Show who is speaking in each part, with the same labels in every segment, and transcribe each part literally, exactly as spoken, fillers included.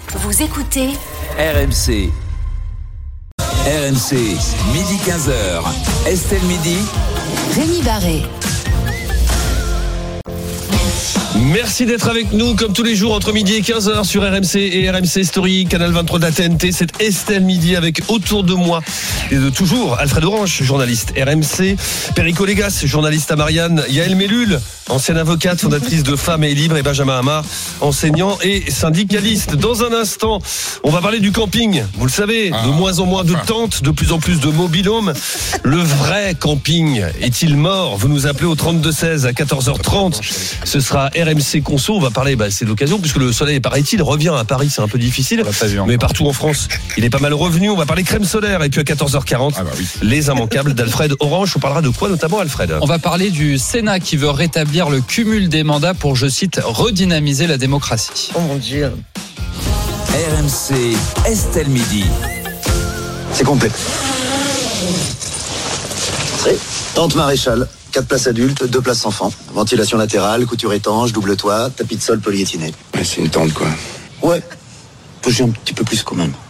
Speaker 1: Vous écoutez
Speaker 2: R M C. R M C, midi quinze heures. Estelle Midi.
Speaker 1: Rémi Barré.
Speaker 3: Merci d'être avec nous comme tous les jours entre midi et quinze heures sur R M C et R M C Story, Canal vingt-trois de la T N T. C'est Estelle Midi avec autour de moi et de toujours Alfred Orange, journaliste R M C, Perico Légas, journaliste à Marianne, Yael Mellul, ancienne avocate, fondatrice de Femmes et Libre, et Benjamin Hamar, enseignant et syndicaliste. Dans un instant, on va parler du camping. Vous le savez, de moins en moins de tentes, de plus en plus de mobil-homes. Le vrai camping est-il mort? Vous nous appelez au trente-deux seize à quatorze heures trente. Ce sera R M C Conso. On va parler, bah, c'est l'occasion, puisque le soleil, paraît-il, revient à Paris. C'est un peu difficile, mais partout en France, il est pas mal revenu. On va parler crème solaire. Et puis à quatorze heures quarante, ah bah oui. Les immanquables d'Alfred Orange. On parlera de quoi notamment, Alfred?
Speaker 4: On va parler du Sénat qui veut rétablir le cumul des mandats pour, je cite, redynamiser la démocratie.
Speaker 5: Oh mon Dieu.
Speaker 2: R M C, Estelle Midi.
Speaker 6: C'est complet. C'est tente maréchal, quatre places adultes, deux places enfants. Ventilation latérale, couture étanche, double toit, tapis de sol polyéthiné.
Speaker 7: Ouais, c'est une tente quoi.
Speaker 6: Ouais, j'ai un petit peu plus quand même.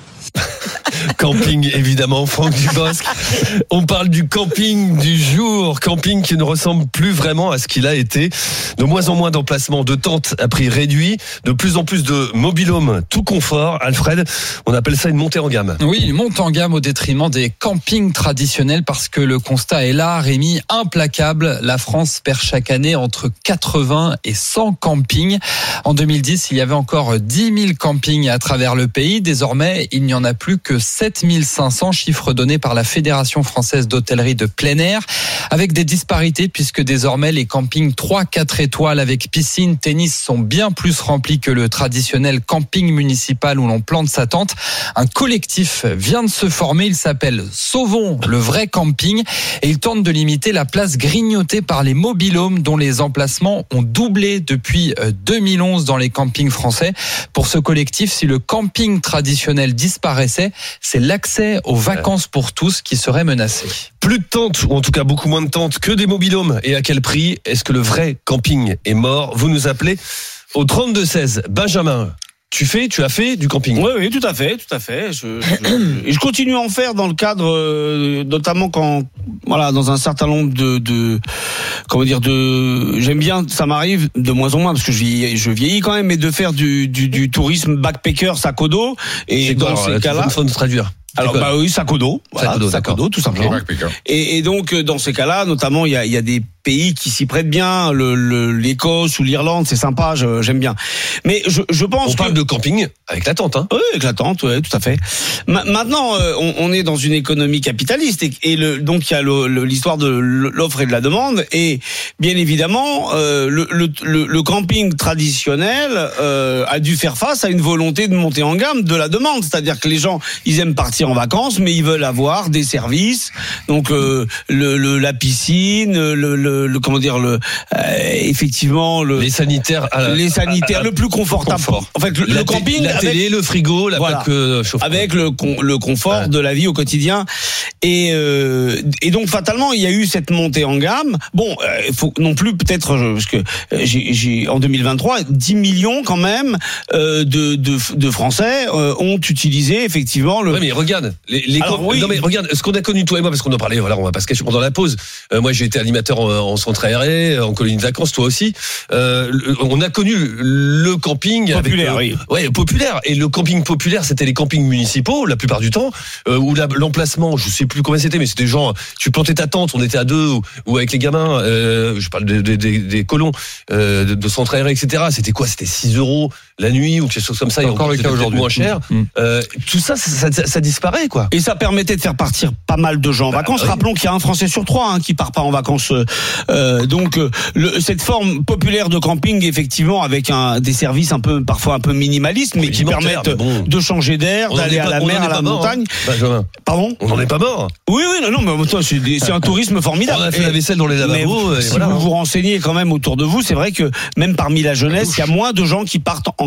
Speaker 3: Camping, évidemment, Franck Dubosc. On parle du camping du jour. Camping qui ne ressemble plus vraiment à ce qu'il a été. De moins en moins d'emplacements, de tentes à prix réduit, de plus en plus de mobil-homes tout confort. Alfred, on appelle ça une montée en gamme.
Speaker 4: Oui, une montée en gamme au détriment des campings traditionnels, parce que le constat est là, Rémi, implacable. La France perd chaque année entre quatre-vingts et cent campings. En deux mille dix, il y avait encore dix mille campings à travers le pays. Désormais, il n'y en a plus que sept mille cinq cents, chiffres donnés par la Fédération française d'hôtellerie de plein air, avec des disparités puisque désormais les campings trois quatre étoiles avec piscine, tennis sont bien plus remplis que le traditionnel camping municipal où l'on plante sa tente. Un collectif vient de se former, il s'appelle Sauvons le vrai camping et il tente de limiter la place grignotée par les mobil-homes dont les emplacements ont doublé depuis deux mille onze dans les campings français. Pour ce collectif, si le camping traditionnel disparaissait, c'est l'accès aux vacances pour tous qui serait menacé.
Speaker 3: Plus de tentes, ou en tout cas beaucoup moins de tentes que des mobil-homes. Et à quel prix? Est-ce que le vrai camping est mort? Vous nous appelez au trente-deux seize. Benjamin, tu fais, tu as fait du camping?
Speaker 5: Oui, oui, tout à fait, tout à fait. Je, je, et je continue à en faire dans le cadre, euh, notamment quand, voilà, dans un certain nombre de, de, comment dire, de, j'aime bien, ça m'arrive de moins en moins parce que je vieillis, je vieillis quand même, mais de faire du, du, du tourisme backpacker sac au dos. Et
Speaker 3: c'est
Speaker 5: dans
Speaker 3: quoi,
Speaker 5: ces
Speaker 3: alors,
Speaker 5: cas-là,
Speaker 3: il faut nous traduire.
Speaker 5: alors bah oui, sac au dos, voilà,
Speaker 3: sac au dos,
Speaker 5: sac au dos, tout simplement. Et, et donc dans ces cas-là, notamment, il y a, il y a des pays qui s'y prêtent bien, le, le, l'Écosse ou l'Irlande, c'est sympa, je, j'aime bien. Mais je, je pense
Speaker 3: on
Speaker 5: que...
Speaker 3: parle de camping avec la tente, hein.
Speaker 5: Oui, avec la tente, ouais, tout à fait. Ma, maintenant, euh, on, on est dans une économie capitaliste et, et le, donc il y a le, le, l'histoire de l'offre et de la demande et bien évidemment, euh, le, le, le camping traditionnel euh, a dû faire face à une volonté de monter en gamme de la demande, c'est-à-dire que les gens, ils aiment partir en vacances, mais ils veulent avoir des services, donc euh, le, le, la piscine, le, le Le, le comment dire le euh, effectivement le
Speaker 3: les sanitaires à la,
Speaker 5: les sanitaires à, à, le plus confortable
Speaker 3: confort.
Speaker 5: en fait le,
Speaker 3: la
Speaker 5: le camping
Speaker 3: la télé
Speaker 5: avec,
Speaker 3: le frigo la
Speaker 5: voilà,
Speaker 3: plaque euh, chauffante
Speaker 5: avec le le confort ouais. de la vie au quotidien et euh, et donc fatalement il y a eu cette montée en gamme. Bon, il euh, faut non plus peut-être parce que j'ai, j'ai en deux mille vingt-trois dix millions quand même euh, de, de de Français euh, ont utilisé effectivement le.
Speaker 3: Ouais, mais regarde les, les Alors, co- oui. non mais regarde ce qu'on a connu toi et moi parce qu'on en parlait, voilà, on va pas se cacher pendant la pause. Euh, moi j'ai été animateur en, en centre aéré, en colonie de vacances, toi aussi. Euh, on a connu le camping
Speaker 5: populaire,
Speaker 3: avec,
Speaker 5: oui.
Speaker 3: Ouais, populaire. Et le camping populaire, c'était les campings municipaux la plupart du temps, euh, où la, l'emplacement, je sais plus combien c'était, mais c'était genre, tu plantais ta tente, on était à deux ou, ou avec les gamins. Euh, je parle des de, de, de colons euh, de, de centre aéré, et cetera. C'était quoi? C'était six euros la nuit ou quelque chose comme ça.
Speaker 4: C'est et encore le cas aujourd'hui.
Speaker 3: Moins cher. Mmh. Euh, tout ça ça, ça, ça disparaît, quoi.
Speaker 5: Et ça permettait de faire partir pas mal de gens en bah, vacances. Oui. Rappelons qu'il y a un Français sur trois hein, qui part pas en vacances. Euh, donc le, cette forme populaire de camping, effectivement, avec un, des services un peu, parfois un peu minimalistes, mais qui permettent mais bon. de changer d'air, on d'aller à la mer, à la
Speaker 3: mort,
Speaker 5: montagne.
Speaker 3: Hein.
Speaker 5: Pardon?
Speaker 3: On n'en est pas mort.
Speaker 5: Oui, oui, non, non, mais toi, c'est, des, c'est un tourisme formidable.
Speaker 3: On a fait et, la vaisselle dans les lavabos.
Speaker 5: Si
Speaker 3: voilà,
Speaker 5: vous
Speaker 3: hein.
Speaker 5: vous renseignez quand même autour de vous, c'est vrai que même parmi la jeunesse, il y a moins de gens qui partent en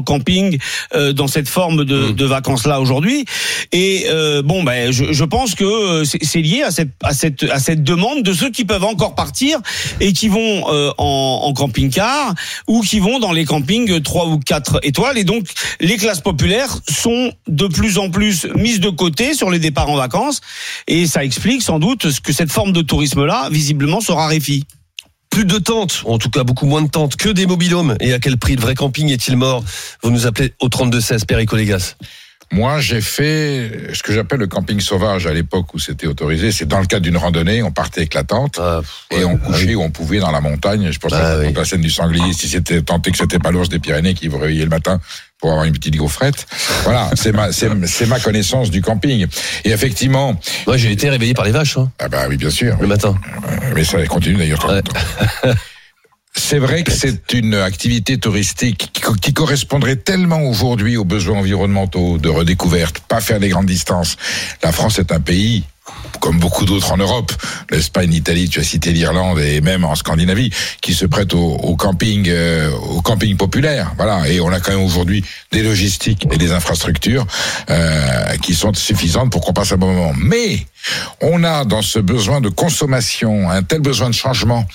Speaker 5: campings euh, dans cette forme de, mmh. de vacances-là aujourd'hui. Et euh, bon, ben, je, je pense que c'est, c'est lié à cette, à cette, à cette demande de ceux qui peuvent encore partir et qui vont euh, en, en camping-car ou qui vont dans les campings trois ou quatre étoiles. Et donc, les classes populaires sont de plus en plus mises de côté sur les départs en vacances. Et ça explique sans doute que cette forme de tourisme-là, visiblement, se raréfie.
Speaker 3: Plus de tentes, en tout cas beaucoup moins de tentes, que des mobilhomes. Et à quel prix le vrai camping est-il mort? Vous nous appelez au trente-deux seize, Perico Légas.
Speaker 7: Moi, j'ai fait ce que j'appelle le camping sauvage à l'époque où c'était autorisé. C'est dans le cadre d'une randonnée, on partait avec la tente ah, ouais, et on couchait ah, oui. où on pouvait dans la montagne. Je pense ah, à oui. la scène du sanglier, si c'était tenté que c'était pas l'ours des Pyrénées qui vous réveillait le matin pour avoir une petite gaufrette. Voilà, c'est ma, c'est, c'est ma connaissance du camping. Et effectivement...
Speaker 3: Moi, j'ai été réveillé par les vaches. Hein.
Speaker 7: Ah bah oui, bien sûr.
Speaker 3: Le
Speaker 7: oui.
Speaker 3: matin.
Speaker 7: Mais ça continue d'ailleurs. Ouais. C'est vrai que c'est une activité touristique qui, qui correspondrait tellement aujourd'hui aux besoins environnementaux, de redécouverte, pas faire des grandes distances. La France est un pays, comme beaucoup d'autres en Europe, l'Espagne, l'Italie, tu as cité l'Irlande et même en Scandinavie, qui se prêtent au, au camping, euh, au camping populaire. Voilà. Et on a quand même aujourd'hui des logistiques et des infrastructures euh, qui sont suffisantes pour qu'on passe un bon moment. Mais on a dans ce besoin de consommation un tel besoin de changement.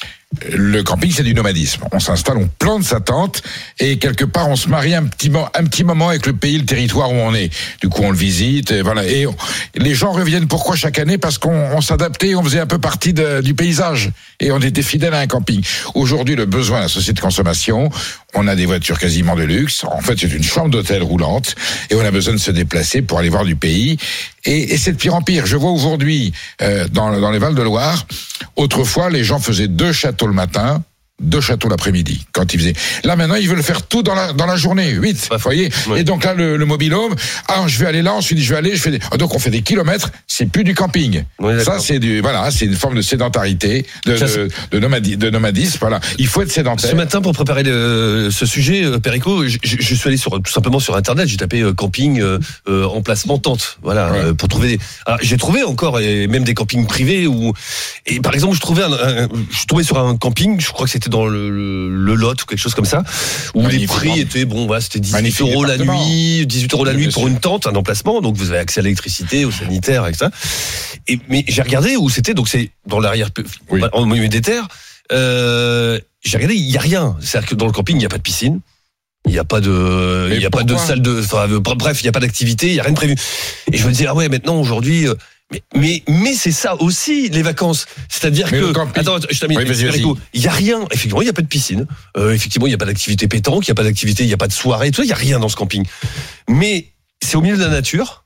Speaker 7: Le camping, c'est du nomadisme. On s'installe, on plante sa tente et quelque part, on se marie un petit, un petit moment avec le pays, le territoire où on est. Du coup, on le visite, et voilà. Et on, les gens reviennent pourquoi chaque année? Parce qu'on on s'adaptait, on faisait un peu partie de, du paysage et on était fidèle à un camping. Aujourd'hui, le besoin de la société de consommation, on a des voitures quasiment de luxe. En fait, c'est une chambre d'hôtel roulante et on a besoin de se déplacer pour aller voir du pays. Et, et c'est de pire en pire. Je vois aujourd'hui, euh, dans, dans les Val-de-Loire, autrefois, les gens faisaient deux châteaux le matin, deux châteaux l'après-midi, quand ils faisaient. Là, maintenant, ils veulent faire tout dans la, dans la journée, huit, vous voyez. Oui. Et donc là, le, le mobilhome, ah, je vais aller là, ensuite je vais aller, je fais des... Donc on fait des kilomètres, c'est plus du camping. Oui, ça, c'est du, voilà, c'est une forme de sédentarité, de, ça, de, de, nomadi, de nomadisme, voilà. Il faut être sédentaire.
Speaker 3: Ce matin, pour préparer le, ce sujet, Perico, je, je, je suis allé sur, tout simplement sur Internet, j'ai tapé euh, camping, euh, euh, emplacement tente, voilà, ouais. euh, pour trouver des... Alors, j'ai trouvé encore, et même des campings privés où, et par exemple, je trouvais un, un, je trouvais sur un camping, je crois que c'était dans le, le, le Lot ou quelque chose comme ça, où magnifique, les prix étaient, bon, voilà, c'était dix-huit euros la nuit, dix-huit euros la nuit pour une tente, un emplacement, donc vous avez accès à l'électricité, au sanitaire, et ça. Et, mais j'ai regardé où c'était, donc c'est dans l'arrière, oui. en milieu des terres, euh, j'ai regardé, il y a rien. C'est-à-dire que dans le camping, il n'y a pas de piscine. Il n'y a pas de, il y a pas de salle de, enfin, bref, il n'y a pas d'activité, il n'y a rien de prévu. Et je me dis, ah ouais, maintenant, aujourd'hui, Mais, mais, mais c'est ça aussi, les vacances. C'est-à-dire mais que, attends, je t'amène, oui, il y a rien. Effectivement, il y a pas de piscine. Euh, effectivement, il y a pas d'activité pétanque, il y a pas d'activité, il y a pas de soirée, tout ça, il y a rien dans ce camping. Mais c'est au milieu de la nature.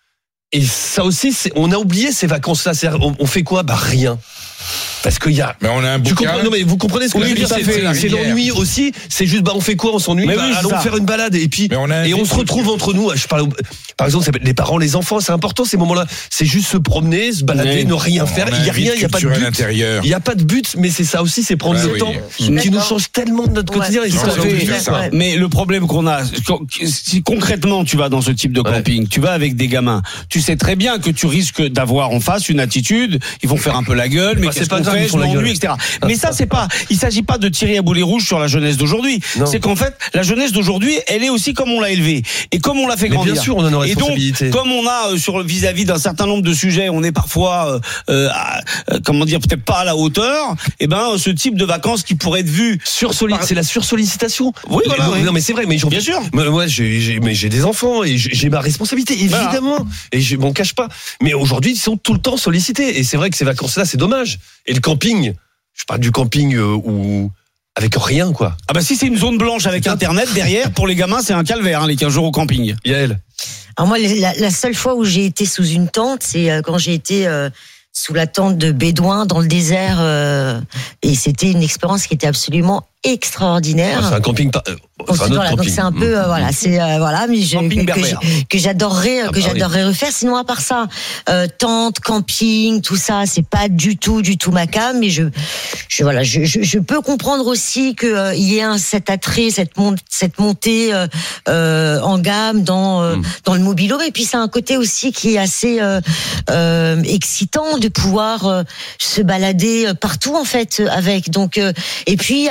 Speaker 3: Et ça aussi, c'est, on a oublié ces vacances-là. C'est-à-dire, on, on fait quoi? Bah, rien. Parce qu'il y a.
Speaker 7: Mais on a un bouquin.
Speaker 3: Non, mais vous comprenez ce que oui, je veux dire? C'est, c'est, c'est l'ennui aussi. C'est juste, bah, on fait quoi? On s'ennuie. Bah, oui, allons ça. faire une balade. Et puis, on et on se retrouve entre nous. Je parle, par exemple, les parents, les enfants, c'est important ces moments-là. C'est juste se promener, se balader, oui. ne rien faire. Il y a rien, il y a pas de but. Il y a pas de but, mais c'est ça aussi, c'est prendre bah, le oui. temps mmh. qui nous change tellement de notre quotidien.
Speaker 5: Ouais. Mais le problème qu'on a, si concrètement tu vas dans ce type de camping, tu vas avec des gamins, tu sais très bien que tu risques d'avoir en face une attitude. Ils vont faire un peu la gueule, mais c'est pas fait, je m'ennuie, et cetera. Mais ça, c'est pas, il s'agit pas de tirer à boulet rouge sur la jeunesse d'aujourd'hui. Non. C'est qu'en fait, la jeunesse d'aujourd'hui, elle est aussi comme on l'a élevée et comme on l'a fait mais grandir.
Speaker 3: Bien sûr, on a nos responsabilités.
Speaker 5: Et donc, comme on a sur vis-à-vis d'un certain nombre de sujets, on est parfois, euh, à, euh, comment dire, peut-être pas à la hauteur. Et ben, ce type de vacances qui pourrait être vu
Speaker 3: sur c'est la sursollicitation.
Speaker 5: Oui, voilà.
Speaker 3: Oui. Non, mais c'est vrai. Mais
Speaker 5: bien sûr.
Speaker 3: Moi, j'ai, j'ai, mais j'ai des enfants et j'ai ma responsabilité, évidemment. Voilà. Et je m'en cache pas. Mais aujourd'hui, ils sont tout le temps sollicités. Et c'est vrai que ces vacances-là, c'est dommage. Et le camping, je parle du camping euh, où avec rien, quoi.
Speaker 5: Ah bah si c'est une zone blanche avec internet derrière, pour les gamins, c'est un calvaire, hein, les quinze jours au camping.
Speaker 3: Yael.
Speaker 8: Alors moi, la, la seule fois où j'ai été sous une tente, c'est euh, quand j'ai été euh, sous la tente de Bédouin dans le désert, euh, et c'était une expérience qui était absolument extraordinaire.
Speaker 3: Ah, c'est un camping pas. Euh,
Speaker 8: c'est, un voilà, donc c'est un peu euh, voilà, c'est euh, voilà, mais je, que, que, que j'adorerais ah, que bah, j'adorerais oui. refaire. Sinon à part ça, euh, tente, camping, tout ça, c'est pas du tout du tout ma came. Mais je, je voilà, je, je, je peux comprendre aussi que euh, il y ait un, cet attrait, cette mont, cette montée euh, euh, en gamme dans euh, mm. dans le mobilo. Et puis c'est un côté aussi qui est assez euh, euh, excitant de pouvoir euh, se balader partout en fait avec. Donc euh, et puis avec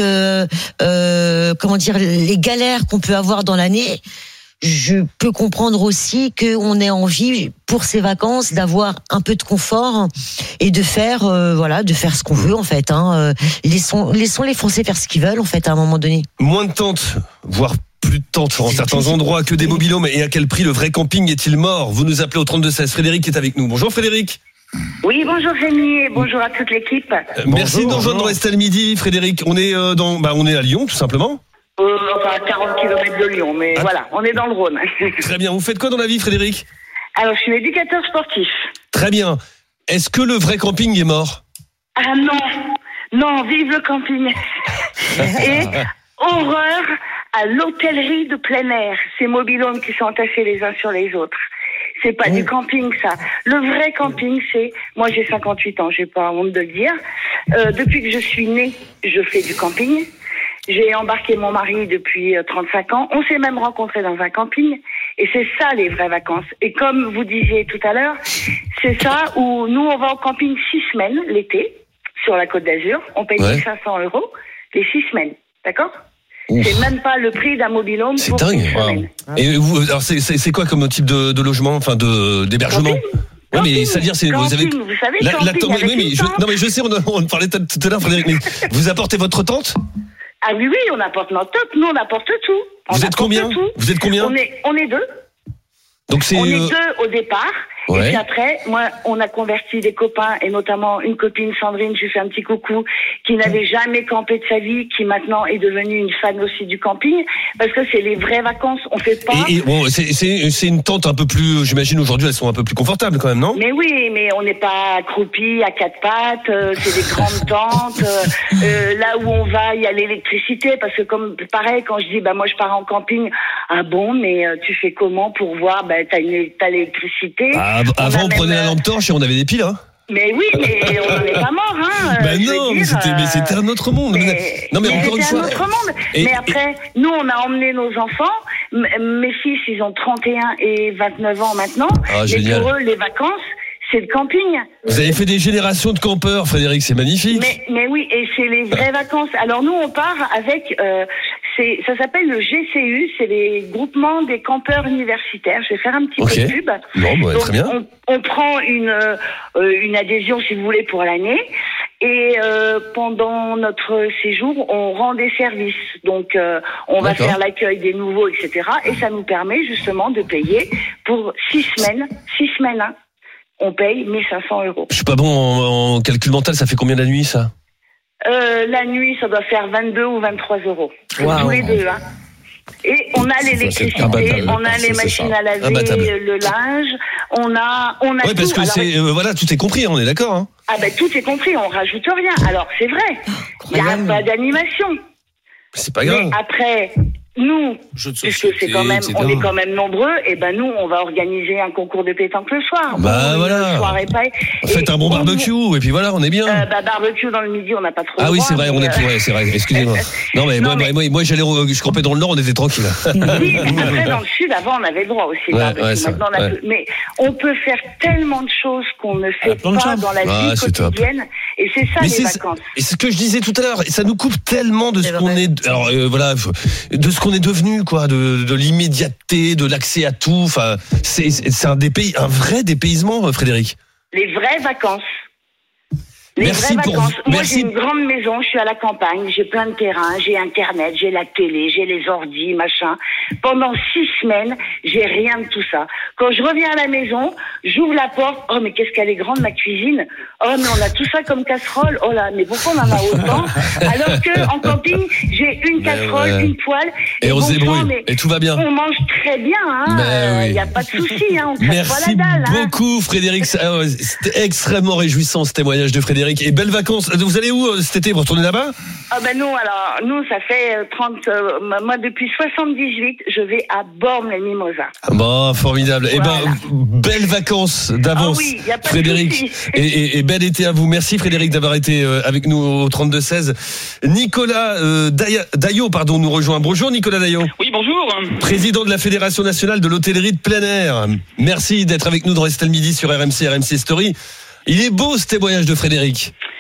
Speaker 8: euh, euh, comment dire, les galères qu'on peut avoir dans l'année, je peux comprendre aussi qu'on ait envie pour ces vacances d'avoir un peu de confort et de faire, euh, voilà, de faire ce qu'on veut en fait. Hein. Laissons, laissons les Français faire ce qu'ils veulent en fait à un moment donné.
Speaker 3: Moins de tentes, voire plus de tentes en certains endroits que des mobilhomes. Et à quel prix le vrai camping est-il mort? Vous nous appelez au trente-deux seize. Frédéric est avec nous. Bonjour Frédéric.
Speaker 9: Oui, bonjour Rémi et bonjour à toute l'équipe.
Speaker 3: Euh, merci de nous rejoindre dans Estelle Midi, Frédéric. On est euh, dans, bah, on est à Lyon tout simplement.
Speaker 9: Euh, enfin, quarante kilomètres de Lyon, mais ah. voilà, on est dans le Rhône.
Speaker 3: Très bien. Vous faites quoi dans la vie, Frédéric?
Speaker 9: Alors, je suis éducateur sportif.
Speaker 3: Très bien. Est-ce que le vrai camping est mort?
Speaker 9: Ah non, non, vive le camping. Et horreur à l'hôtellerie de plein air. Ces mobilhomes qui sont attachés les uns sur les autres. C'est pas mmh. du camping, ça. Le vrai camping, c'est... Moi, j'ai cinquante-huit ans, j'ai pas honte de le dire. Euh, depuis que je suis née, je fais du camping. J'ai embarqué mon mari depuis trente-cinq ans. On s'est même rencontrés dans un camping. Et c'est ça, les vraies vacances. Et comme vous disiez tout à l'heure, c'est ça où nous, on va au camping six semaines, l'été, sur la Côte d'Azur. On paye ouais. cinq cents euros les six semaines. D'accord? Ouf. C'est même pas le prix d'un mobilhome
Speaker 3: c'est
Speaker 9: pour
Speaker 3: dingue.
Speaker 9: une semaine.
Speaker 3: Wow. Et vous, alors c'est, c'est, c'est quoi comme type de, de logement, enfin de, d'hébergement?
Speaker 9: Oui,
Speaker 3: mais c'est-à-dire, c'est,
Speaker 9: camping,
Speaker 3: vous avez.
Speaker 9: Vous savez,
Speaker 3: la,
Speaker 9: camping,
Speaker 3: la tente, oui, mais je, non, mais je sais, on, a, on parlait tout à l'heure, Frédéric, mais vous apportez votre tente?
Speaker 9: Ah oui, oui, on apporte notre tente, nous on apporte tout. On
Speaker 3: vous êtes combien?
Speaker 9: tout.
Speaker 3: Vous êtes combien?
Speaker 9: On est, on est deux.
Speaker 3: Donc c'est.
Speaker 9: On est
Speaker 3: euh...
Speaker 9: deux au départ. Ouais. Et puis après, moi, on a converti des copains, et notamment une copine, Sandrine, je lui fais un petit coucou, qui n'avait jamais campé de sa vie, qui maintenant est devenue une fan aussi du camping, parce que c'est les vraies vacances, on fait pas...
Speaker 3: Et, et bon, c'est, c'est, c'est une tente un peu plus, j'imagine aujourd'hui, elles sont un peu plus confortables quand même, non?
Speaker 9: Mais oui, mais on n'est pas accroupi à quatre pattes, euh, c'est des grandes tentes, euh, euh, là où on va, il y a l'électricité, parce que comme, pareil, quand je dis, bah moi je pars en camping, ah bon, mais euh, tu fais comment pour voir, bah t'as, une, t'as l'électricité...
Speaker 3: Ah. Avant, on, on prenait la lampe torche et on avait des piles, hein.
Speaker 9: Mais oui, mais on n'en est pas mort, hein.
Speaker 3: Ben non, mais, dire, c'était, mais c'était un autre monde.
Speaker 9: Mais,
Speaker 3: non, mais,
Speaker 9: mais
Speaker 3: encore une fois.
Speaker 9: C'était un autre monde. Et, mais après, et... nous, on a emmené nos enfants. M- mes fils, ils ont trente et un et vingt-neuf ans maintenant.
Speaker 3: Ah,
Speaker 9: et
Speaker 3: génial.
Speaker 9: pour eux, les vacances, c'est le camping.
Speaker 3: Vous avez fait des générations de campeurs, Frédéric, c'est magnifique.
Speaker 9: Mais, mais oui, et c'est les vraies vacances. Alors nous, on part avec, euh, c'est, ça s'appelle le G C U, c'est les groupements des campeurs universitaires. Je vais faire un petit okay. peu de pub.
Speaker 3: Bon, bah,
Speaker 9: Donc,
Speaker 3: très bien.
Speaker 9: On, on prend une, euh, une adhésion, si vous voulez, pour l'année. Et euh, pendant notre séjour, on rend des services. Donc, euh, on va D'accord. faire l'accueil des nouveaux, et cetera. Et ça nous permet justement de payer pour six semaines, six semaines, hein. On paye mille cinq cents euros.
Speaker 3: Je suis pas bon en, en calcul mental, ça fait combien la nuit, ça?
Speaker 9: euh, La nuit, ça doit faire vingt-deux ou vingt-trois euros. Wow. Tous les deux, hein. Et on a l'électricité, on a les machines à laver, le linge, on a, on a
Speaker 3: ouais,
Speaker 9: tout.
Speaker 3: parce que
Speaker 9: Alors,
Speaker 3: c'est, euh, voilà, tout est compris, on est d'accord, hein.
Speaker 9: Ah ben, tout est compris, on rajoute rien. Alors, c'est vrai, il n'y a pas d'animation.
Speaker 3: C'est pas grave.
Speaker 9: Mais après, nous, puisque c'est quand même, on est quand même nombreux, et ben nous, on va organiser un concours de pétanque le soir.
Speaker 3: Bah
Speaker 9: bon,
Speaker 3: voilà.
Speaker 9: Le soir est pas...
Speaker 3: Faites un bon barbecue, on... et puis voilà, on est bien.
Speaker 9: Euh, bah, barbecue dans le midi, on n'a pas trop.
Speaker 3: Ah oui,
Speaker 9: droit,
Speaker 3: c'est vrai,
Speaker 9: mais...
Speaker 3: on est plus, ouais, c'est vrai, excusez-moi. Non, mais, non, moi, mais... moi, moi, j'allais, je campais dans le Nord, on était tranquille.
Speaker 9: Oui, mais après, dans le Sud, avant, on avait le droit aussi.
Speaker 3: Ouais,
Speaker 9: barbecue.
Speaker 3: ouais,
Speaker 9: Maintenant, on a
Speaker 3: ouais.
Speaker 9: plus... Mais on peut faire tellement de choses qu'on ne fait pas dans la
Speaker 3: ah,
Speaker 9: vie quotidienne. Top. Et c'est ça,
Speaker 3: mais
Speaker 9: les
Speaker 3: c'est,
Speaker 9: vacances.
Speaker 3: Et c'est ce que je disais tout à l'heure, ça nous coupe tellement de
Speaker 8: c'est
Speaker 3: ce
Speaker 8: vrai.
Speaker 3: qu'on est, alors, euh, voilà, de ce qu'on est devenu, quoi, de, de l'immédiateté, de l'accès à tout. Enfin, c'est, c'est un dépays, un vrai dépaysement, Frédéric.
Speaker 9: Les vraies vacances. Les
Speaker 3: Merci
Speaker 9: vraies
Speaker 3: pour
Speaker 9: vacances.
Speaker 3: vous.
Speaker 9: Moi,
Speaker 3: Merci.
Speaker 9: j'ai une grande maison, je suis à la campagne, j'ai plein de terrains, j'ai Internet, j'ai la télé, j'ai les ordis, machin. Pendant six semaines, j'ai rien de tout ça. Quand je reviens à la maison, j'ouvre la porte, oh mais qu'est-ce qu'elle est grande ma cuisine. Oh mais on a tout ça comme casserole. Oh là, mais pourquoi on en a autant? Alors que en camping, j'ai une casserole, ouais. une poêle.
Speaker 3: Et, et on
Speaker 9: bon
Speaker 3: se débrouille.
Speaker 9: sang,
Speaker 3: et tout va bien.
Speaker 9: On mange très bien, hein. Il
Speaker 3: Ben, oui.
Speaker 9: n'y a pas de souci, hein. On crève
Speaker 3: Merci
Speaker 9: pas la dalle.
Speaker 3: beaucoup, hein. Frédéric. C'était extrêmement réjouissant ce témoignage de Frédéric. Et belles vacances. Vous allez où cet été? Vous retournez là-bas?
Speaker 9: Ah ben nous, alors, nous, ça fait trente, euh, moi, depuis soixante-dix-huit, je vais à Bormes-les-Mimosas.
Speaker 3: Bon, formidable.
Speaker 9: Voilà.
Speaker 3: Eh ben, belles vacances d'avance,
Speaker 9: ah oui, y a pas
Speaker 3: Frédéric. Et, et, et bel été à vous. Merci, Frédéric, d'avoir été avec nous au trente-deux seize. Nicolas euh, Daillot, pardon, nous rejoint. Bonjour, Nicolas Daillot.
Speaker 10: Oui, bonjour.
Speaker 3: Président de la Fédération nationale de l'hôtellerie de plein air. Merci d'être avec nous dans Estelle Midi sur R M C, R M C Story. Il est beau, ce témoignage de Frédéric.
Speaker 10: Eh oui,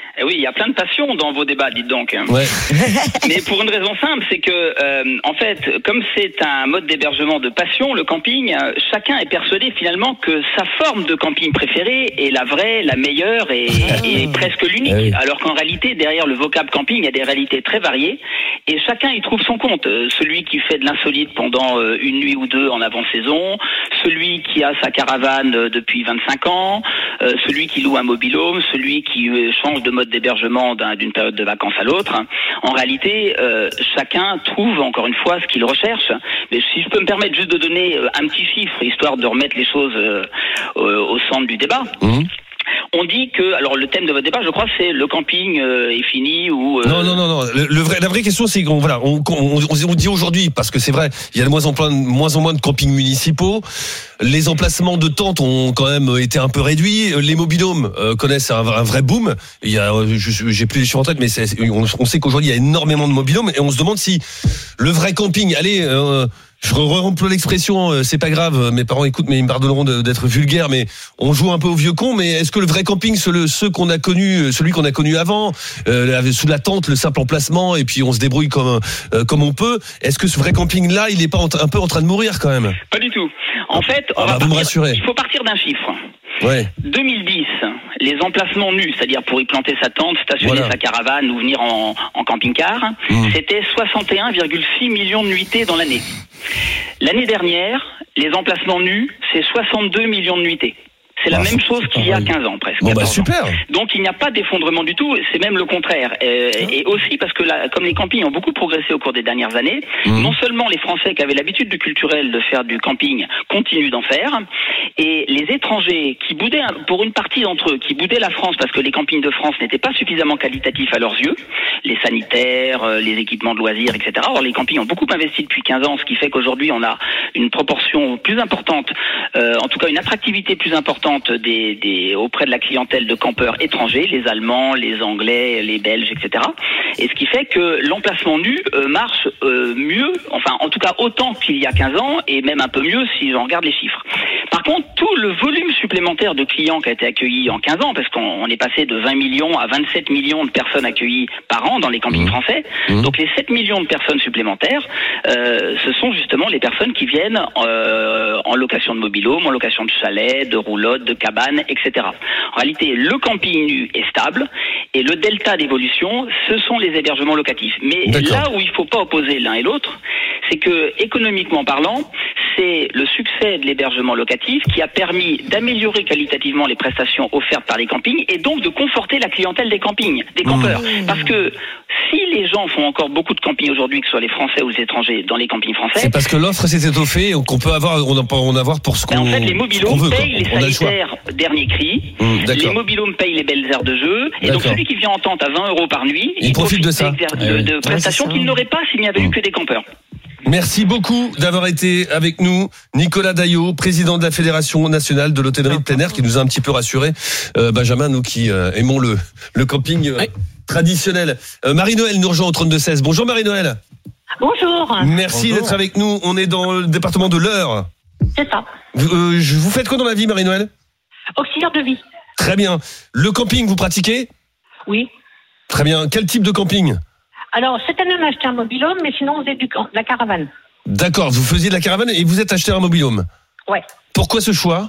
Speaker 10: y a plein de passion dans vos débats, dites donc.
Speaker 3: Ouais.
Speaker 10: Mais pour une raison simple, c'est que, euh, en fait, comme c'est un mode d'hébergement de passion, le camping, euh, chacun est persuadé finalement que sa forme de camping préférée est la vraie, la meilleure et, et presque l'unique. Ah oui. Alors qu'en réalité, derrière le vocable camping, il y a des réalités très variées et chacun y trouve son compte. Euh, celui qui fait de l'insolite pendant euh, une nuit ou deux en avant-saison, celui qui a sa caravane euh, depuis vingt-cinq ans, euh, celui qui loue un mobil-home, celui qui euh, change de mode d'hébergement d'un, d'une période de vacances à l'autre. En réalité, euh, chacun trouve encore une fois ce qu'il recherche. Mais si je peux me permettre juste de donner euh, un petit chiffre, histoire de remettre les choses euh, euh, au centre du débat. Mmh. On dit que, alors le thème de votre débat, je crois, c'est le camping euh, est fini ou. Euh...
Speaker 3: Non, non, non, non. Le, le vrai, la vraie question, c'est qu'on voilà, on, on, on dit aujourd'hui, parce que c'est vrai, il y a de moins en moins, moins en moins de campings municipaux. Les emplacements de tentes ont quand même été un peu réduits. Les mobil-homes euh, connaissent un, un vrai boom. Il y a, je, j'ai plus les chiffres en tête, mais c'est, on, on sait qu'aujourd'hui il y a énormément de mobil-homes et on se demande si le vrai camping, allez. Euh, Je re-remplis l'expression, euh, c'est pas grave, mes parents écoutent, mais ils me pardonneront de, d'être vulgaire, mais on joue un peu au vieux con, mais est-ce que le vrai camping, c'est le, ceux qu'on a connu, celui qu'on a connu avant, euh, sous la tente, le simple emplacement, et puis on se débrouille comme, euh, comme on peut, est-ce que ce vrai camping-là, il est pas en, un peu en train de mourir quand même?
Speaker 10: Pas du tout. En fait, on
Speaker 3: ah,
Speaker 10: va
Speaker 3: bah, vous me rassurez.
Speaker 10: Il faut partir d'un chiffre.
Speaker 3: Ouais.
Speaker 10: deux mille dix, les emplacements nus, c'est-à-dire pour y planter sa tente, stationner voilà. sa caravane ou venir en, en camping-car, mmh. c'était soixante et un virgule six millions de nuitées dans l'année. L'année dernière, les emplacements nus, c'est soixante-deux millions de nuitées. C'est la ah, même chose qu'il y a quinze ans presque.
Speaker 3: Bon bah super.
Speaker 10: Donc il n'y a pas d'effondrement du tout, c'est même le contraire. Et, et aussi parce que là, comme les campings ont beaucoup progressé au cours des dernières années, mmh. non seulement les Français qui avaient l'habitude du culturel de faire du camping continuent d'en faire, et les étrangers qui boudaient, pour une partie d'entre eux, qui boudaient la France parce que les campings de France n'étaient pas suffisamment qualitatifs à leurs yeux, les sanitaires, les équipements de loisirs, et cetera. Alors les campings ont beaucoup investi depuis quinze ans, ce qui fait qu'aujourd'hui on a une proportion plus importante, euh, en tout cas une attractivité plus importante Des, des, auprès de la clientèle de campeurs étrangers, les Allemands, les Anglais, les Belges, et cetera. Et ce qui fait que l'emplacement nu euh, marche euh, mieux, enfin en tout cas autant qu'il y a quinze ans, et même un peu mieux si j'en regarde les chiffres. Par contre, tout le volume supplémentaire de clients qui a été accueilli en quinze ans, parce qu'on on est passé de vingt millions à vingt-sept millions de personnes accueillies par an dans les campings mmh. français, mmh. donc les sept millions de personnes supplémentaires, euh, ce sont justement les personnes qui viennent euh, en location de mobil-home, en location de chalet, de roulotte, de cabane, et cetera. En réalité, le camping nu est stable et le delta d'évolution, ce sont les hébergements locatifs. Mais D'accord. là où il ne faut pas opposer l'un et l'autre, c'est que, économiquement parlant, c'est le succès de l'hébergement locatif qui a permis d'améliorer qualitativement les prestations offertes par les campings et donc de conforter la clientèle des campings, des campeurs. Mmh. Parce que si les gens font encore beaucoup de camping aujourd'hui, que ce soit les Français ou les étrangers, dans les campings français...
Speaker 3: C'est parce que l'offre s'est étoffée et qu'on peut avoir, on peut en avoir pour ce qu'on,
Speaker 10: en fait, les mobil-homes payent les sanitaires dernier cri,
Speaker 3: mmh,
Speaker 10: les mobil-homes payent les belles aires de jeu, et
Speaker 3: d'accord.
Speaker 10: donc celui qui vient en tente à vingt euros par nuit,
Speaker 3: il, il profite, profite de ça.
Speaker 10: De, de, de prestations ouais, qu'il n'aurait pas s'il n'y avait mmh. eu que des campeurs.
Speaker 3: Merci beaucoup d'avoir été avec nous, Nicolas Daillot, président de la Fédération nationale de l'hôtellerie de plein air, qui nous a un petit peu rassuré. Euh, Benjamin, nous qui euh, aimons le, le camping euh, ouais. traditionnel. Euh, Marie-Noël nous rejoint au trente-deux seize. Bonjour Marie-Noël.
Speaker 11: Bonjour.
Speaker 3: Merci Bonjour. d'être avec nous. On est dans le département de l'Eure.
Speaker 11: C'est ça.
Speaker 3: Vous, euh, vous faites quoi dans la vie, Marie-Noël?
Speaker 11: Auxiliaire de vie.
Speaker 3: Très bien. Le camping, vous pratiquez?
Speaker 11: Oui.
Speaker 3: Très bien. Quel type de camping?
Speaker 11: Alors, cette année, on a acheté un mobil-home, mais sinon, on faisait du, de la caravane.
Speaker 3: D'accord, vous faisiez de la caravane et vous êtes acheté un mobil-home.
Speaker 11: Ouais.
Speaker 3: Pourquoi ce choix?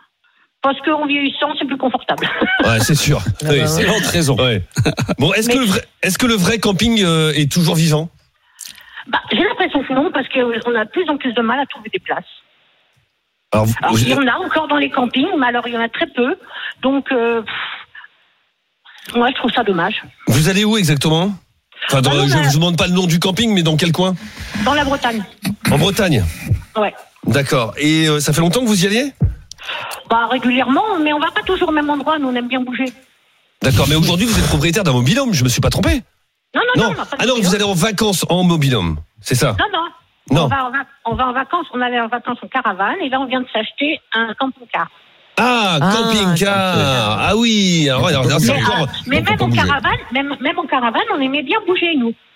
Speaker 11: Parce qu'en vieillissant, c'est plus confortable.
Speaker 3: Ouais, c'est sûr.
Speaker 4: Oui, c'est l'autre raison.
Speaker 3: Ouais. Bon, est-ce, mais... que le vrai, est-ce que le vrai camping euh, est toujours vivant?
Speaker 11: Bah, j'ai l'impression que non, parce qu'on a de plus en plus de mal à trouver des places.
Speaker 3: Alors, vous,
Speaker 11: alors
Speaker 3: vous...
Speaker 11: il y en a encore dans les campings, mais alors il y en a très peu. Donc, euh, pff, moi, je trouve ça dommage.
Speaker 3: Vous allez où exactement? Enfin, dans, ah non, je ne vous demande pas le nom du camping, mais dans quel coin?
Speaker 11: Dans la Bretagne.
Speaker 3: En Bretagne?
Speaker 11: Ouais.
Speaker 3: D'accord. Et euh, ça fait longtemps que vous y alliez?
Speaker 11: Bah, régulièrement, mais on va pas toujours au même endroit, nous on aime bien bouger.
Speaker 3: D'accord, mais aujourd'hui vous êtes propriétaire d'un mobil-home, je me suis pas trompé?
Speaker 11: Non, non, non.
Speaker 3: non.
Speaker 11: On a pas
Speaker 3: ah non, vous allez en vacances en mobil-home, c'est ça?
Speaker 11: Non, non.
Speaker 3: Non.
Speaker 11: On va, en va- on va en vacances, on allait en vacances en caravane, et là on vient de s'acheter un camping-car.
Speaker 3: Ah,
Speaker 8: Ah,
Speaker 3: camping-car. Ah oui. Alors, alors, alors, c'est
Speaker 11: Mais,
Speaker 3: encore.
Speaker 11: euh, mais même en caravane, même, même en caravane, on aimait bien bouger, nous.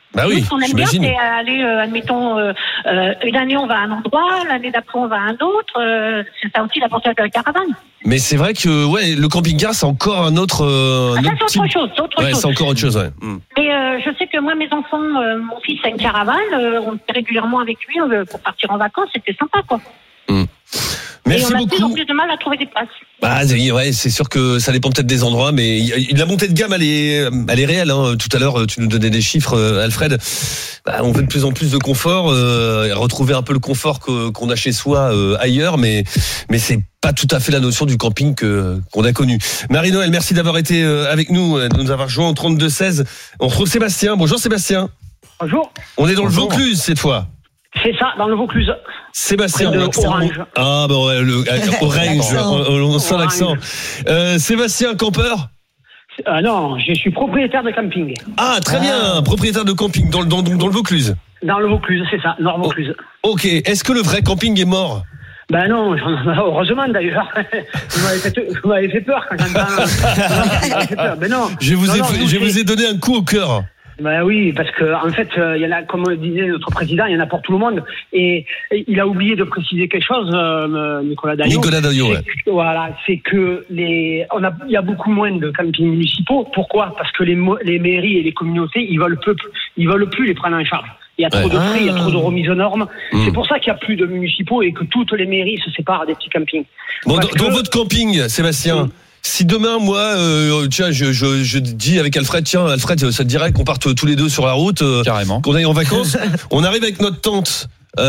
Speaker 3: Bah oui,
Speaker 11: Nous, ce qu'on aime bien,
Speaker 3: j'imagine.
Speaker 11: c'est aller, euh, admettons, euh, euh, une année on va à un endroit, l'année d'après on va à un autre. Euh, c'est ça aussi l'avantage de la caravane.
Speaker 3: Mais c'est vrai que ouais, le camping-car, c'est encore un autre. Euh,
Speaker 11: Ah,
Speaker 3: un
Speaker 11: ça,
Speaker 3: autre
Speaker 11: c'est
Speaker 3: type.
Speaker 11: autre chose. C'est autre
Speaker 3: Ouais,
Speaker 11: chose.
Speaker 3: c'est encore autre chose. Ouais. Mm.
Speaker 11: Mais euh, je sais que moi, mes enfants, euh, mon fils a une caravane, euh, on était régulièrement avec lui euh, pour partir en vacances, c'était sympa, quoi.
Speaker 3: Mm. Merci
Speaker 11: Et on a de plus en
Speaker 3: beaucoup.
Speaker 11: plus de mal à trouver des places.
Speaker 3: Bah, ouais, c'est sûr que ça dépend peut-être des endroits, mais y a- la montée de gamme, elle est, elle est réelle. Hein. Tout à l'heure, tu nous donnais des chiffres, euh, Alfred. Bah, on veut de plus en plus de confort, euh, retrouver un peu le confort que, qu'on a chez soi euh, ailleurs, mais mais c'est pas tout à fait la notion du camping que qu'on a connu. Marie-Noël, merci d'avoir été euh, avec nous, de nous avoir rejoint au trente-deux seize. On retrouve Sébastien. Bonjour Sébastien.
Speaker 12: Bonjour.
Speaker 3: On est dans
Speaker 12: Bonjour.
Speaker 3: le Vaucluse cette fois.
Speaker 12: C'est ça, dans le Vaucluse.
Speaker 3: Sébastien,
Speaker 12: Près de
Speaker 3: l'accent.
Speaker 12: Orange.
Speaker 3: Ah bon, ouais, le euh, Orange, on, on sent
Speaker 12: Orange.
Speaker 3: l'accent. Euh, Sébastien, campeur.
Speaker 12: Euh, non, je suis propriétaire de camping.
Speaker 3: Ah, très bien, propriétaire de camping dans le, dans, dans le Vaucluse.
Speaker 12: Dans le Vaucluse, c'est ça, Nord Vaucluse.
Speaker 3: Oh, ok, est-ce que le vrai camping est mort?
Speaker 12: Ben non, heureusement d'ailleurs. Vous m'avez fait, vous m'avez fait peur quand j'entends. Vous m'avez fait peur. Mais non.
Speaker 3: Je vous,
Speaker 12: Non,
Speaker 3: ai,
Speaker 12: non,
Speaker 3: fait-
Speaker 12: nous,
Speaker 3: je
Speaker 12: c'est-
Speaker 3: vous ai donné un coup au cœur.
Speaker 12: Ben oui, parce que en fait, il euh, y en a, comme disait notre président, il y en a pour tout le monde. Et, et il a oublié de préciser quelque chose, euh, Nicolas Daillot.
Speaker 3: Nicolas Daillot,
Speaker 12: C'est
Speaker 3: ouais.
Speaker 12: que- Voilà, c'est que les, on a, il y a beaucoup moins de campings municipaux. Pourquoi? Parce que les, mo- les mairies et les communautés, ils veulent peu, ils veulent plus les prendre en charge. Il y a trop
Speaker 3: Ouais.
Speaker 12: de frais, il y a trop de remises aux normes.
Speaker 3: Mmh.
Speaker 12: C'est pour ça qu'il y a plus de municipaux et que toutes les mairies se séparent des petits campings.
Speaker 3: Bon, dans,
Speaker 12: Parce
Speaker 3: dans
Speaker 12: que-
Speaker 3: votre camping, Sébastien,
Speaker 12: Mm.
Speaker 3: si demain, moi, euh, tiens, je, je, je dis avec Alfred, tiens, Alfred, ça te dirait qu'on parte tous les deux sur la route, euh,
Speaker 4: Carrément.
Speaker 3: qu'on aille en vacances, on arrive avec notre tente.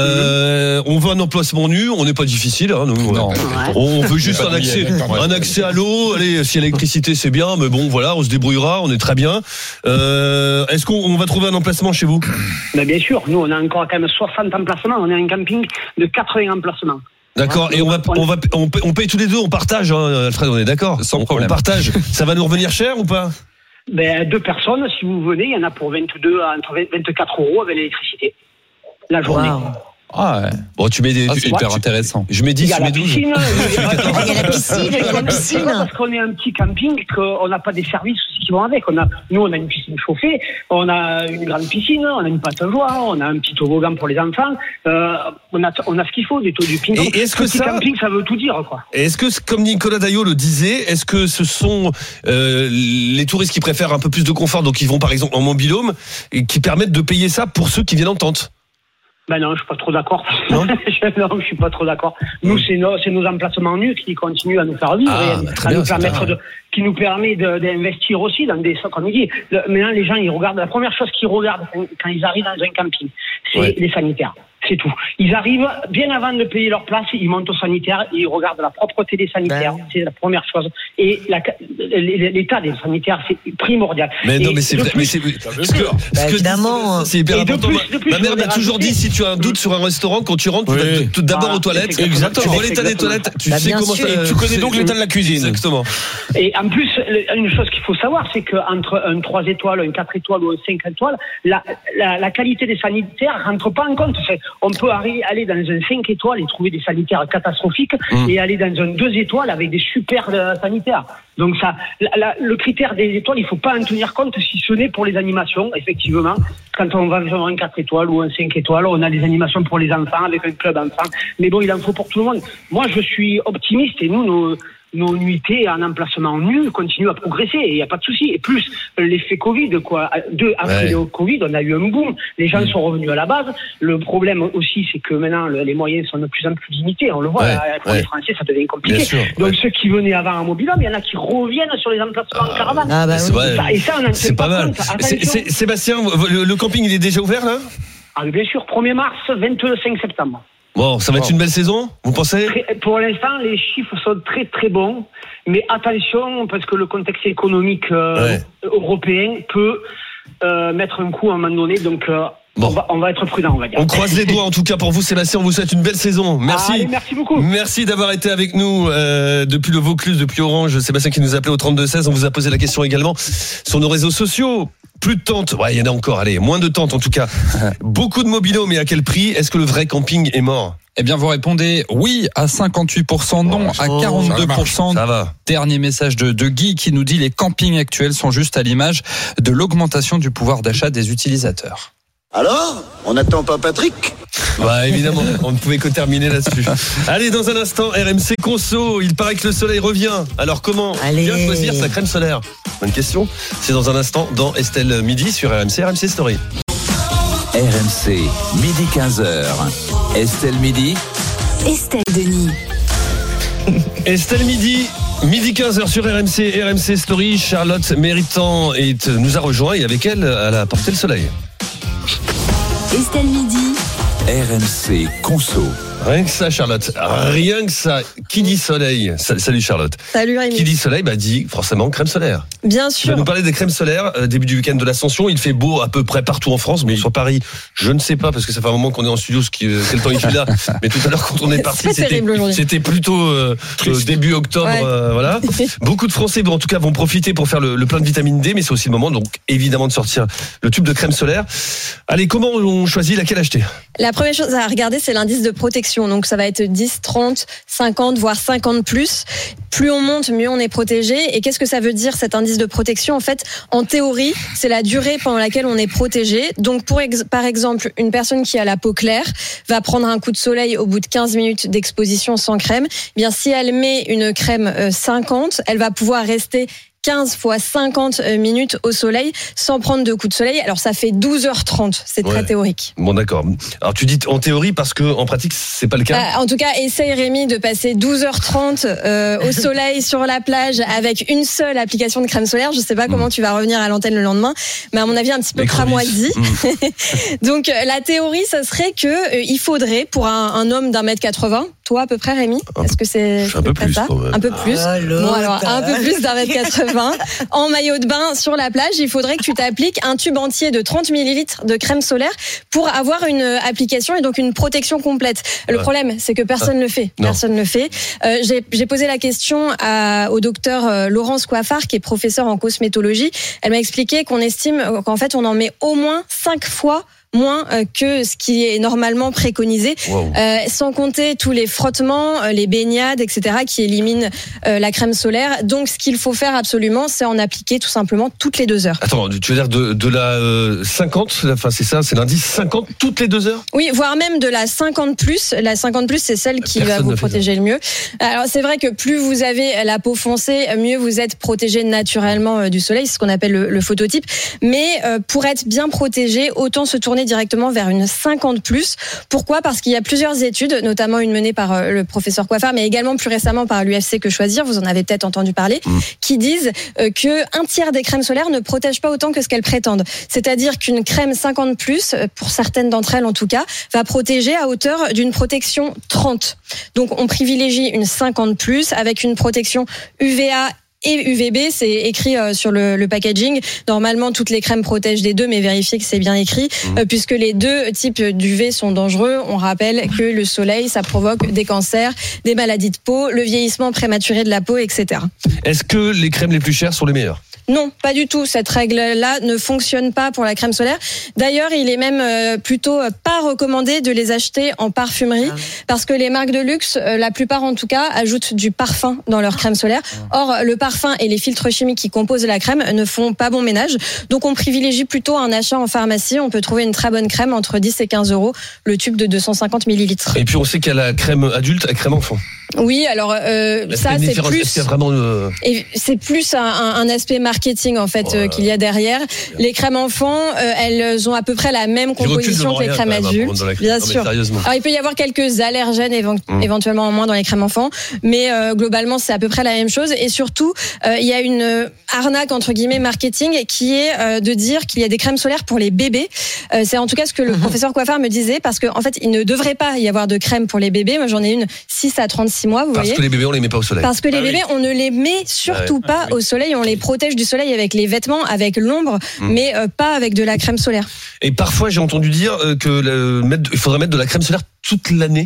Speaker 3: Euh, on veut un emplacement nu, on n'est pas difficile, hein, nous.
Speaker 4: Non.
Speaker 3: On veut juste
Speaker 7: Pas
Speaker 3: un accès,
Speaker 7: douillet, d'accord.
Speaker 3: un accès à l'eau. Allez, si l'électricité c'est bien, mais bon, voilà, on se débrouillera, on est très bien. Euh, est-ce qu'on on va trouver un emplacement chez vous?
Speaker 12: Ben bien sûr, nous on a encore quand même soixante emplacements, on a un camping de quatre-vingts emplacements.
Speaker 3: D'accord. Et on va, on va, on paye, on paye tous les deux, on partage, hein, Alfred, on est d'accord?
Speaker 4: Sans
Speaker 3: On-
Speaker 4: problème.
Speaker 3: On partage. Ça va nous revenir cher ou pas?
Speaker 12: Ben, deux personnes, si vous venez, il y en a pour vingt-deux à entre vingt-quatre euros avec l'électricité. La journée.
Speaker 8: Waouh.
Speaker 4: Ah ouais.
Speaker 3: Bon, tu mets des,
Speaker 4: Ah,
Speaker 3: tu-
Speaker 4: c'est hyper
Speaker 3: tu-
Speaker 4: intéressant.
Speaker 3: Je mets
Speaker 12: Il
Speaker 3: dix,
Speaker 12: y a
Speaker 3: tu
Speaker 12: la
Speaker 3: mets douze.
Speaker 12: piscine.
Speaker 8: Il y a la piscine, il y a la piscine.
Speaker 12: C'est pas parce qu'on est un petit camping qu'on n'a pas des services aussi qui vont avec. On a, nous, on a une piscine chauffée, on a une grande piscine, on a une patinoire, on a un petit toboggan pour les enfants. Euh, on a, on a ce qu'il faut, des taux du ping-pong.
Speaker 3: Et est-ce que
Speaker 12: Petit
Speaker 3: ça-
Speaker 12: camping, ça veut tout dire, quoi.
Speaker 3: Et est-ce que, comme Nicolas Daillot le disait, est-ce que ce sont euh, les touristes qui préfèrent un peu plus de confort, donc ils vont par exemple en mobilhome, et qui permettent de payer ça pour ceux qui viennent en tente?
Speaker 12: Ben non, je suis pas trop d'accord.
Speaker 3: Non
Speaker 12: je, non, je suis pas trop d'accord. Nous, c'est nos, c'est nos emplacements nus qui continuent à nous faire vivre
Speaker 3: Ah,
Speaker 12: et
Speaker 3: bah, très
Speaker 12: à
Speaker 3: bien,
Speaker 12: nous
Speaker 3: c'est
Speaker 12: permettre
Speaker 3: bien.
Speaker 12: de, qui nous permet de- d'investir aussi dans des, comme on dit. Le- maintenant, les gens, ils regardent, la première chose qu'ils regardent quand, quand ils arrivent dans un camping, c'est
Speaker 3: Ouais.
Speaker 12: les sanitaires. C'est tout. Ils arrivent, bien avant de payer leur place, ils montent au sanitaire et ils regardent la propreté des sanitaires.
Speaker 8: Ben.
Speaker 12: C'est la première chose. Et la, l'état des sanitaires, c'est primordial.
Speaker 3: Mais non,
Speaker 12: Et
Speaker 3: mais c'est
Speaker 12: de
Speaker 3: vrai.
Speaker 12: plus-
Speaker 3: Mais c'est, ce que,
Speaker 8: Bah,
Speaker 3: ce que
Speaker 8: évidemment.
Speaker 3: dit, c'est hyper
Speaker 12: Et de
Speaker 3: important.
Speaker 12: plus- de plus,
Speaker 3: Ma
Speaker 12: je
Speaker 3: mère
Speaker 12: voudrais
Speaker 3: m'a toujours
Speaker 12: rajouter-
Speaker 3: dit, si tu as un doute sur un restaurant, quand tu rentres, tu
Speaker 7: Oui.
Speaker 3: vas t- d'abord
Speaker 12: Voilà,
Speaker 3: aux toilettes.
Speaker 12: c'est exactement.
Speaker 3: Tu vois l'état des
Speaker 12: Exactement.
Speaker 3: toilettes. Tu
Speaker 8: Bah,
Speaker 3: sais
Speaker 8: bien
Speaker 3: comment
Speaker 8: sûr.
Speaker 3: ça.
Speaker 5: Tu connais donc l'état de la cuisine.
Speaker 3: Exactement.
Speaker 12: Et en plus, le- une chose qu'il faut savoir, c'est qu'entre un trois étoiles, un quatre étoiles ou un cinq étoiles, la, la, la qualité des sanitaires rentre pas en compte. C'est- On peut arri- aller dans un cinq étoiles et trouver des sanitaires catastrophiques
Speaker 3: Mmh.
Speaker 12: et aller dans un deux étoiles avec des super euh, sanitaires. Donc ça, la- la- le critère des étoiles, il faut pas en tenir compte si ce n'est pour les animations, effectivement. Quand on va sur un quatre étoiles ou un cinq étoiles, on a des animations pour les enfants avec un club enfant. Mais bon, il en faut pour tout le monde. Moi, je suis optimiste et nous, nos, nos nuitées en emplacement nu continuent à progresser et il n'y a pas de souci. Et plus l'effet Covid, quoi. Deux, après
Speaker 3: Ouais.
Speaker 12: le Covid, on a eu un boom. Les gens sont revenus à la base. Le problème aussi, c'est que maintenant, le- les moyens sont de plus en plus limités. On le voit,
Speaker 3: Ouais,
Speaker 12: là, pour
Speaker 3: ouais.
Speaker 12: les Français, ça devient compliqué.
Speaker 3: Bien sûr,
Speaker 12: Donc
Speaker 3: ouais.
Speaker 12: ceux qui venaient avant en mobilhome, il y en a qui reviennent sur les emplacements en caravane.
Speaker 8: Ah bah
Speaker 3: C'est
Speaker 8: oui.
Speaker 3: vrai.
Speaker 12: Ça- et ça, on en
Speaker 3: C'est
Speaker 12: tient
Speaker 3: pas
Speaker 12: pas
Speaker 3: mal.
Speaker 12: compte.
Speaker 3: C'est-
Speaker 12: Attention.
Speaker 3: c'est- Sébastien, le, le camping il est déjà ouvert là?
Speaker 12: Ah, bien sûr, premier mars, vingt-cinq septembre.
Speaker 3: Bon, ça va être une belle saison, vous pensez?
Speaker 12: Très- Pour l'instant, les chiffres sont très très bons, mais attention parce que le contexte économique euh,
Speaker 3: Ouais.
Speaker 12: européen peut euh, mettre un coup à un moment donné, donc euh,
Speaker 3: Bon.
Speaker 12: on, va, on va être prudent, on va dire.
Speaker 3: On croise les doigts en tout cas pour vous, Sébastien. On vous souhaite une belle saison. Merci.
Speaker 12: Allez, merci beaucoup.
Speaker 3: Merci d'avoir été avec nous euh, depuis le Vaucluse, depuis Orange. Sébastien qui nous appelait au trente-deux seize. On vous a posé la question également sur nos réseaux sociaux. Plus de tentes. Ouais, il y en a encore. Allez, moins de tentes en tout cas. Beaucoup de mobilos, mais à quel prix? Est-ce que le vrai camping est mort?
Speaker 4: Eh bien, vous répondez oui à cinquante-huit pour cent, non à quarante-deux pour cent.
Speaker 3: Ça va.
Speaker 4: Dernier message de, de Guy qui nous dit les campings actuels sont juste à l'image de l'augmentation du pouvoir d'achat des utilisateurs.
Speaker 6: Alors, on n'attend pas Patrick?
Speaker 3: Bah évidemment, on ne pouvait que terminer là-dessus. Allez, dans un instant, R M C Conso, il paraît que le soleil revient. Alors comment
Speaker 8: Allez.
Speaker 3: bien choisir sa crème solaire? Bonne question. C'est dans un instant dans Estelle Midi sur R M C, R M C Story.
Speaker 2: R M C, midi quinze heures. Estelle Midi.
Speaker 1: Estelle Denis.
Speaker 3: Estelle Midi. Midi quinze heures sur R M C, R M C Story. Charlotte Méritant est, nous a rejoint et avec elle, elle a porté le soleil.
Speaker 1: Estelle Midi.
Speaker 2: R M C Conso.
Speaker 3: Rien que ça, Charlotte. Rien que ça. Qui dit soleil? Salut Charlotte.
Speaker 13: Salut Rémi.
Speaker 3: Qui dit soleil, bah dit forcément crème solaire.
Speaker 13: Bien
Speaker 3: Tu
Speaker 13: sûr.
Speaker 3: vas nous parler des crèmes solaires. Euh, début du week-end de l'Ascension. Il fait beau à peu près partout en France, mais sur Paris, je ne sais pas parce que ça fait un moment qu'on est en studio, ce qui, euh, quel temps il fait là. Mais tout à l'heure, quand on est parti,
Speaker 13: C'est
Speaker 3: c'était,
Speaker 13: terrible aujourd'hui.
Speaker 3: c'était plutôt euh, euh, début octobre.
Speaker 13: Ouais.
Speaker 3: Euh, voilà. Beaucoup de Français, bon, en tout cas, vont profiter pour faire le, le plein de vitamine D, mais c'est aussi le moment, donc évidemment, de sortir le tube de crème solaire. Allez, comment on choisit laquelle acheter?
Speaker 13: La première chose à regarder, c'est l'indice de protection. Donc ça va être dix, trente, cinquante, voire cinquante plus. Plus on monte, mieux on est protégé. Et qu'est-ce que ça veut dire cet indice de protection? En fait, en théorie, c'est la durée pendant laquelle on est protégé. Donc pour ex- par exemple, une personne qui a la peau claire va prendre un coup de soleil au bout de quinze minutes d'exposition sans crème. Eh bien, si elle met une crème euh, cinquante, elle va pouvoir rester quinze fois cinquante minutes au soleil sans prendre de coup de soleil. Alors ça fait douze heures trente, c'est
Speaker 3: Ouais.
Speaker 13: très théorique.
Speaker 3: Bon, d'accord. Alors tu dis en théorie parce que en pratique, c'est pas le cas.
Speaker 13: Euh, en tout cas, essaye Rémi de passer douze heures trente euh, au soleil sur la plage avec une seule application de crème solaire. Je sais pas comment tu vas revenir à l'antenne le lendemain, mais à mon avis un petit peu cramoisi. Donc euh, la théorie, ça serait que euh, il faudrait pour un, un homme d'un mètre quatre-vingts, toi à peu près Rémi, est-ce que c'est
Speaker 3: Un peu
Speaker 13: c'est
Speaker 3: plus,
Speaker 13: ça
Speaker 3: quand même.
Speaker 13: Un peu plus.
Speaker 8: Ah, l'autre.
Speaker 13: Bon alors un peu plus d'un mètre quatre-vingts en maillot de bain sur la plage, il faudrait que tu t'appliques un tube entier de trente millilitres de crème solaire pour avoir une application et donc une protection complète. Le
Speaker 3: Ouais.
Speaker 13: problème, c'est que personne ne le fait.
Speaker 3: Non.
Speaker 13: Personne ne le fait. Euh, j'ai, j'ai posé la question à, au docteur euh, Laurence Coiffard, qui est professeur en cosmétologie. Elle m'a expliqué qu'on estime euh, qu'en fait, on en met au moins cinq fois moins euh, que ce qui est normalement préconisé,
Speaker 3: Wow.
Speaker 13: euh, sans compter tous les frottements, euh, les baignades, et cetera, qui éliminent euh, la crème solaire. Donc, ce qu'il faut faire absolument, c'est en appliquer tout simplement toutes les deux heures.
Speaker 3: Attends, tu veux dire de, de la euh, cinquante, enfin c'est ça, c'est l'indice cinquante toutes les deux heures?
Speaker 13: Oui, voire même de la cinquante plus. La cinquante plus, c'est celle qui
Speaker 3: Personne
Speaker 13: va vous
Speaker 3: ne fait
Speaker 13: protéger le mieux. Alors, c'est vrai que plus vous avez la peau foncée, mieux vous êtes protégé naturellement euh, du soleil. C'est ce qu'on appelle le, le phototype. Mais euh, pour être bien protégé, autant se tourner directement vers une cinquante plus. Pourquoi? Parce qu'il y a plusieurs études, notamment une menée par euh, le professeur Coiffard, mais également plus récemment par l'U F C Que Choisir, vous en avez peut-être entendu parler, mmh. qui disent euh, que un tiers des crèmes solaires ne protègent pas autant que ce qu'elles prétendent. C'est-à-dire qu'une crème cinquante plus, pour certaines d'entre elles en tout cas, va protéger à hauteur d'une protection trente. Donc on privilégie une cinquante plus avec une protection U V A et U V B, c'est écrit euh, sur le, le packaging. Normalement, toutes les crèmes protègent des deux, mais vérifiez que c'est bien écrit, mmh. euh, puisque les deux types d'U V sont dangereux. On rappelle que le soleil, ça provoque des cancers, des maladies de peau, le vieillissement prématuré de la peau, et cetera.
Speaker 3: Est-ce que les crèmes les plus chères sont les meilleures?
Speaker 13: Non, pas du tout. Cette règle-là ne fonctionne pas pour la crème solaire. D'ailleurs, il est même euh, plutôt pas recommandé de les acheter en parfumerie parce que les marques de luxe, euh, la plupart en tout cas, ajoutent du parfum dans leur crème solaire. Or, le parfum et les filtres chimiques qui composent la crème ne font pas bon ménage. Donc, on privilégie plutôt un achat en pharmacie. On peut trouver une très bonne crème entre dix et quinze euros, le tube de deux cent cinquante millilitres.
Speaker 3: Et puis, on sait qu'il y a la crème adulte et la crème enfant.
Speaker 13: Oui, alors euh, ça c'est plus,
Speaker 3: c'est vraiment euh...
Speaker 13: et c'est plus un, un aspect marketing en fait euh, qu'il y a derrière. Les crèmes enfants, euh, elles ont à peu près la même composition que les crèmes adultes, bien
Speaker 3: non,
Speaker 13: sûr. Alors il peut y avoir quelques allergènes évent- mmh. éventuellement en moins dans les crèmes enfants, mais euh, globalement c'est à peu près la même chose. Et surtout, euh, il y a une arnaque entre guillemets marketing qui est euh, de dire qu'il y a des crèmes solaires pour les bébés. Euh, c'est en tout cas ce que le professeur Coiffard me disait, parce qu'en en fait il ne devrait pas y avoir de crème pour les bébés. Moi j'en ai une six à trente-six mois, vous
Speaker 3: Parce
Speaker 13: voyez.
Speaker 3: que les bébés, on les met pas au soleil.
Speaker 13: Parce que les
Speaker 3: ah,
Speaker 13: bébés,
Speaker 3: oui.
Speaker 13: on ne les met surtout
Speaker 3: ah, oui.
Speaker 13: pas au soleil. On les protège du soleil avec les vêtements, avec l'ombre, mmh. mais euh, pas avec de la crème solaire.
Speaker 3: Et parfois, j'ai entendu dire que le, mettre, il faudrait mettre de la crème solaire toute l'année.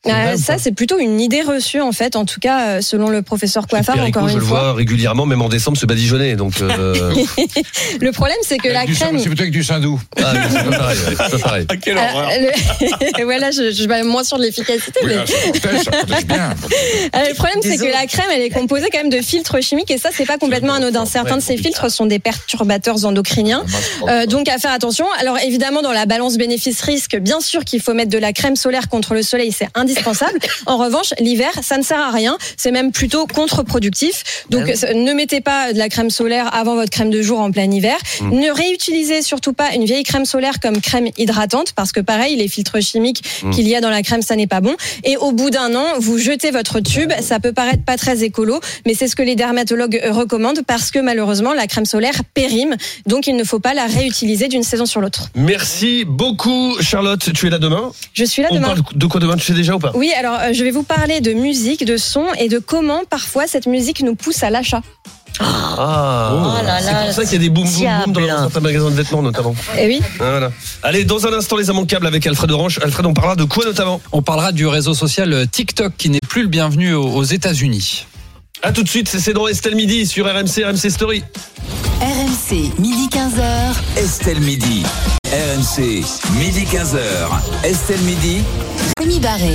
Speaker 13: Euh, ça, c'est plutôt une idée reçue, en fait, en tout cas, selon le professeur Coiffard,
Speaker 3: Perico,
Speaker 13: encore
Speaker 3: je
Speaker 13: une
Speaker 3: le
Speaker 13: fois.
Speaker 3: vois régulièrement, même en décembre, se badigeonner. Donc, euh...
Speaker 13: le problème, c'est que la
Speaker 7: du
Speaker 13: crème.
Speaker 7: C'est plutôt avec du Saint-Doux.
Speaker 3: Ah, c'est pas pareil. Ouais, c'est pas pareil.
Speaker 5: Ah, quelle
Speaker 13: Alors,
Speaker 5: horreur.
Speaker 13: le... voilà, je, je vais moins sur de l'efficacité.
Speaker 7: Oui,
Speaker 13: mais...
Speaker 7: là, ça protège, ça protège bien.
Speaker 13: Alors, le problème, c'est
Speaker 8: Désolé.
Speaker 13: que la crème, elle est composée quand même de filtres chimiques, et ça, c'est pas complètement anodin. Certains de ces filtres sont des perturbateurs endocriniens. Euh, donc, à faire attention. Alors, évidemment, dans la balance bénéfice-risque, bien sûr qu'il faut mettre de la crème solaire contre le soleil, c'est indispensable. En revanche, l'hiver, ça ne sert à rien. C'est même plutôt contre-productif. Donc,
Speaker 8: Ah oui.
Speaker 13: ne mettez pas de la crème solaire avant votre crème de jour en plein hiver. Mmh. Ne réutilisez surtout pas une vieille crème solaire comme crème hydratante, parce que pareil, les filtres chimiques mmh. qu'il y a dans la crème, ça n'est pas bon. Et au bout d'un an, vous jetez votre tube. Ça peut paraître pas très écolo, mais c'est ce que les dermatologues recommandent, parce que malheureusement, la crème solaire périme. Donc, il ne faut pas la réutiliser d'une saison sur l'autre.
Speaker 3: Merci beaucoup, Charlotte. Tu es là demain?
Speaker 13: Je suis là
Speaker 3: On
Speaker 13: demain.
Speaker 3: parle de quoi demain? Tu sais déjà ou pas?
Speaker 13: Oui, alors euh, je vais vous parler de musique, de son et de comment parfois cette musique nous pousse à l'achat.
Speaker 3: Ah,
Speaker 8: Oh là
Speaker 3: c'est
Speaker 8: là,
Speaker 3: pour ça qu'il y a des boum boum boum dans
Speaker 8: diable.
Speaker 3: certains magasins de vêtements notamment.
Speaker 13: Eh oui.
Speaker 3: Ah, voilà. Allez, dans un instant, les immanquables avec Alfred Orange. Alfred, on parlera de quoi notamment?
Speaker 4: On parlera du réseau social TikTok qui n'est plus le bienvenu aux aux États-Unis.
Speaker 3: A tout de suite, c'est dans Estelle Midi sur R M C, R M C Story.
Speaker 1: R M C, midi quinze heures.
Speaker 2: Estelle Midi. R M C, midi quinze heures. Estelle Midi.
Speaker 1: Rémi Barré.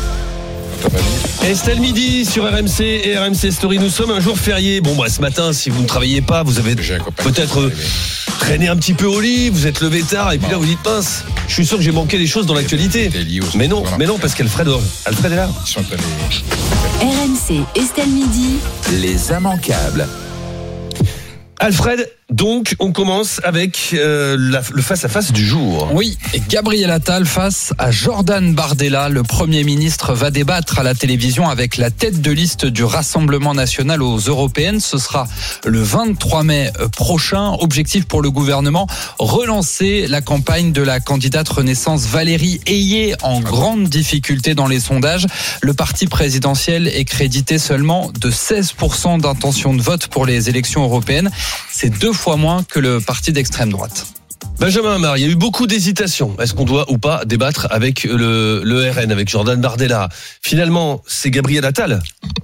Speaker 3: Estelle Midi sur R M C et R M C Story. Nous sommes un jour férié. Bon, bah, ce matin, si vous ne travaillez pas, vous avez peut-être euh, traîné un petit peu au lit, vous êtes levé tard et puis là, vous dites, mince, je suis sûr que j'ai manqué des choses dans l'actualité. Mais non, mais non, parce qu'Alfred Alfred est là.
Speaker 7: Ils sont allés.
Speaker 1: R M C, Estelle Midi.
Speaker 2: Les immanquables.
Speaker 3: Alfred, donc, on commence avec euh, la, le face-à-face du jour.
Speaker 4: Oui, et Gabriel Attal face à Jordan Bardella. Le Premier ministre va débattre à la télévision avec la tête de liste du Rassemblement national aux européennes. Ce sera le vingt-trois mai prochain. Objectif pour le gouvernement, relancer la campagne de la candidate Renaissance Valérie Ayé, en grande difficulté dans les sondages. Le parti présidentiel est crédité seulement de seize pour cent d'intention de vote pour les élections européennes. C'est deux fois moins que le parti d'extrême droite.
Speaker 3: Benjamin Hamar, il y a eu beaucoup d'hésitations. Est-ce qu'on doit ou pas débattre avec le, le R N, avec Jordan Bardella? Finalement, c'est Gabriel Attal,